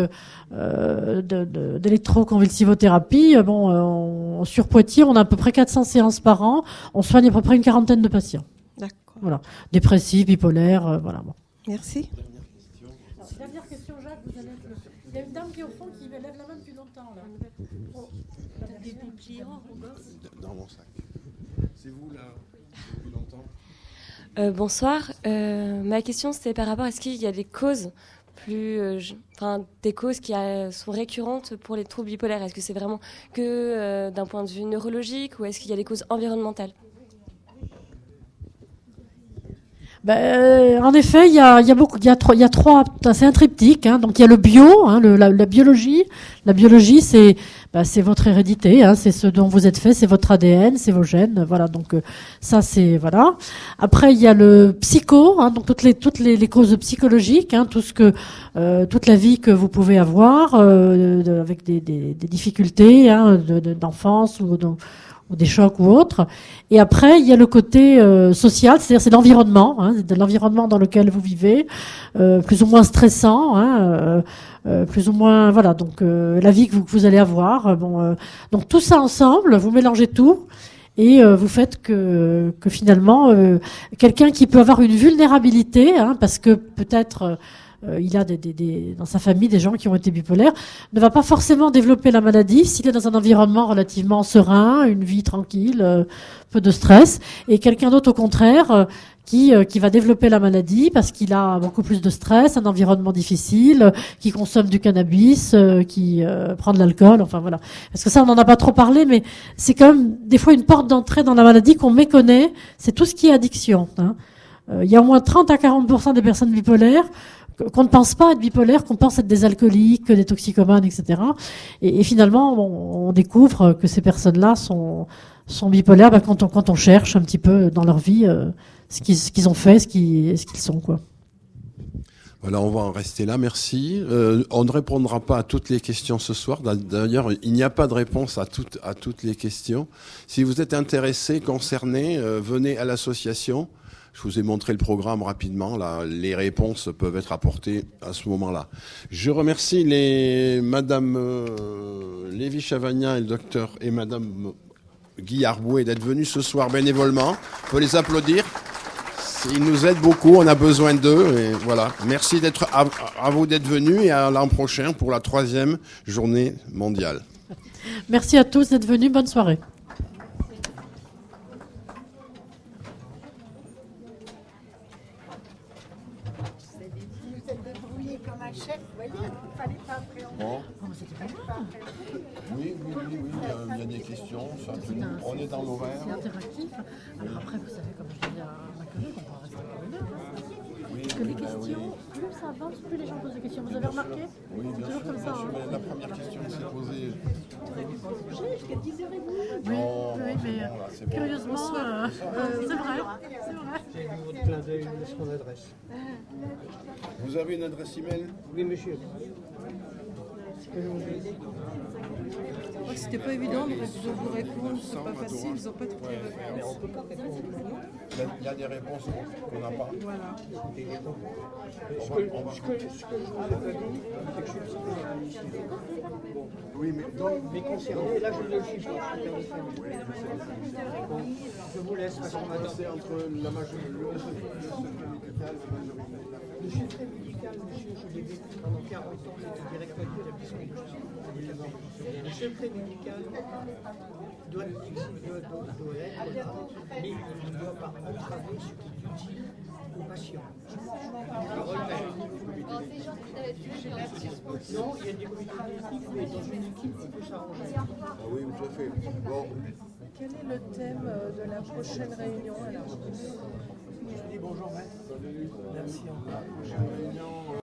euh, d'électroconvulsivothérapie, bon, euh, on, sur Poitiers, on a à peu près quatre cents séances par an. On soigne à peu près une quarantaine de patients. D'accord. Voilà, dépressif, bipolaire, euh, voilà. Bon. Merci. Dernière question. Alors, dernière question, Jacques. Vous allez être le... Il y a une dame qui est au fond qui lève la main depuis longtemps là. Oh, des papiers dans mon sac. C'est vous là depuis longtemps. Euh, bonsoir. Euh, ma question c'était par rapport à est-ce qu'il y a des causes plus, euh, enfin des causes qui a, sont récurrentes pour les troubles bipolaires. Est-ce que c'est vraiment que euh, d'un point de vue neurologique ou est-ce qu'il y a des causes environnementales? Ben, en effet, il y a, il y a beaucoup, il y a trois, il y a trois, c'est un triptyque. Hein, donc il y a le bio, hein, le, la, la biologie. La biologie, c'est, ben, c'est votre hérédité, hein, c'est ce dont vous êtes fait, c'est votre A D N, c'est vos gènes, voilà. Donc euh, ça, c'est voilà. Après, il y a le psycho, hein, donc toutes les toutes les, les causes psychologiques, hein, tout ce que, euh, toute la vie que vous pouvez avoir euh, de, avec des, des, des difficultés, hein, de, de, d'enfance ou de, ou des chocs ou autres. Et après, il y a le côté euh, social, c'est-à-dire c'est l'environnement, hein, de l'environnement dans lequel vous vivez, euh, plus ou moins stressant, hein, euh, euh, plus ou moins, voilà, donc euh, la vie que vous, que vous allez avoir. Bon, euh, donc tout ça ensemble, vous mélangez tout et euh, vous faites que, que finalement, euh, quelqu'un qui peut avoir une vulnérabilité, hein, parce que peut-être... Euh, Euh, il a des, des, des, dans sa famille des gens qui ont été bipolaires, ne va pas forcément développer la maladie s'il est dans un environnement relativement serein, une vie tranquille, euh, peu de stress, et quelqu'un d'autre au contraire euh, qui, euh, qui va développer la maladie parce qu'il a beaucoup plus de stress, un environnement difficile, euh, qui consomme du cannabis, euh, qui euh, prend de l'alcool, enfin voilà. Parce que ça, on n'en a pas trop parlé, mais c'est quand même des fois une porte d'entrée dans la maladie qu'on méconnaît, c'est tout ce qui est addiction. Hein. Euh, il y a au moins trente à quarante pour cent des personnes bipolaires qu'on ne pense pas être bipolaire, qu'on pense être des alcooliques, des toxicomanes, et cetera. Et, et finalement, on, on découvre que ces personnes-là sont, sont bipolaires ben, quand, on, quand on cherche un petit peu dans leur vie euh, ce, qu'ils, ce qu'ils ont fait, ce qu'ils, ce qu'ils sont, quoi. Voilà, on va en rester là, merci. Euh, on ne répondra pas à toutes les questions ce soir. D'ailleurs, il n'y a pas de réponse à toutes, à toutes les questions. Si vous êtes intéressé, concerné, euh, venez à l'association. Je vous ai montré le programme rapidement. Là, les réponses peuvent être apportées à ce moment-là. Je remercie les Madame euh, Lévy-Chavagnin et le docteur et Madame Guy Arbouet d'être venus ce soir bénévolement. On peut les applaudir. Ils nous aident beaucoup. On a besoin d'eux. Et voilà. Merci d'être à, à vous d'être venus et à l'an prochain pour la troisième journée mondiale. Merci à tous d'être venus. Bonne soirée. Bon. Oui, oui, oui, oui, il y a des questions. Ça, on est dans l'horaire. C'est interactif. Alors après, vous savez, comme je dis à ma collègue, on va rester pour une heure. que les questions, plus ça avance, plus les gens posent des questions. Vous avez remarqué? Oui, C'est bien toujours sûr, comme ça. bien sûr, hein. mais la première question qui s'est posée. Jusqu'à dix heures trente. Oui, Non, oui, mais non, là, c'est bon. curieusement, euh, euh, c'est vrai. C'est vrai. J'ai vu votre clin d'œil de son adresse. Vous avez une adresse email? Oui, monsieur. Je crois que c'était pas évident de vous répondre, c'est pas facile, ils n'ont pas toutes les réponses. Il y a- il y a des réponses qu'on n'a pas. Voilà. Ce que, ce que, ce que je vous ai pas dit, c'est que je suis psychologue. Bon. Oui, mais Mais concerné, là je ne le suis pas, je suis père de famille. Bon, je vous laisse parce qu'on m'attend. c'est entre la majorité, le secret médical, la majorité. Le secret médical, monsieur, je l'ai vécu pendant quarante ans, j'étais directeur de l'établissement de justice. Le secret médical doit, doit, doit, doit être là, mais il ne doit pas entraver ce qui est utile aux patients. Je relève. Non, il y a des comités d'éthique, mais dans une équipe, on peut s'arranger. Ah oui, tout à fait. Bon. Quel est le thème euh, de la prochaine réunion alors? Je dis bonjour, maître. Merci encore. Prochaine réunion.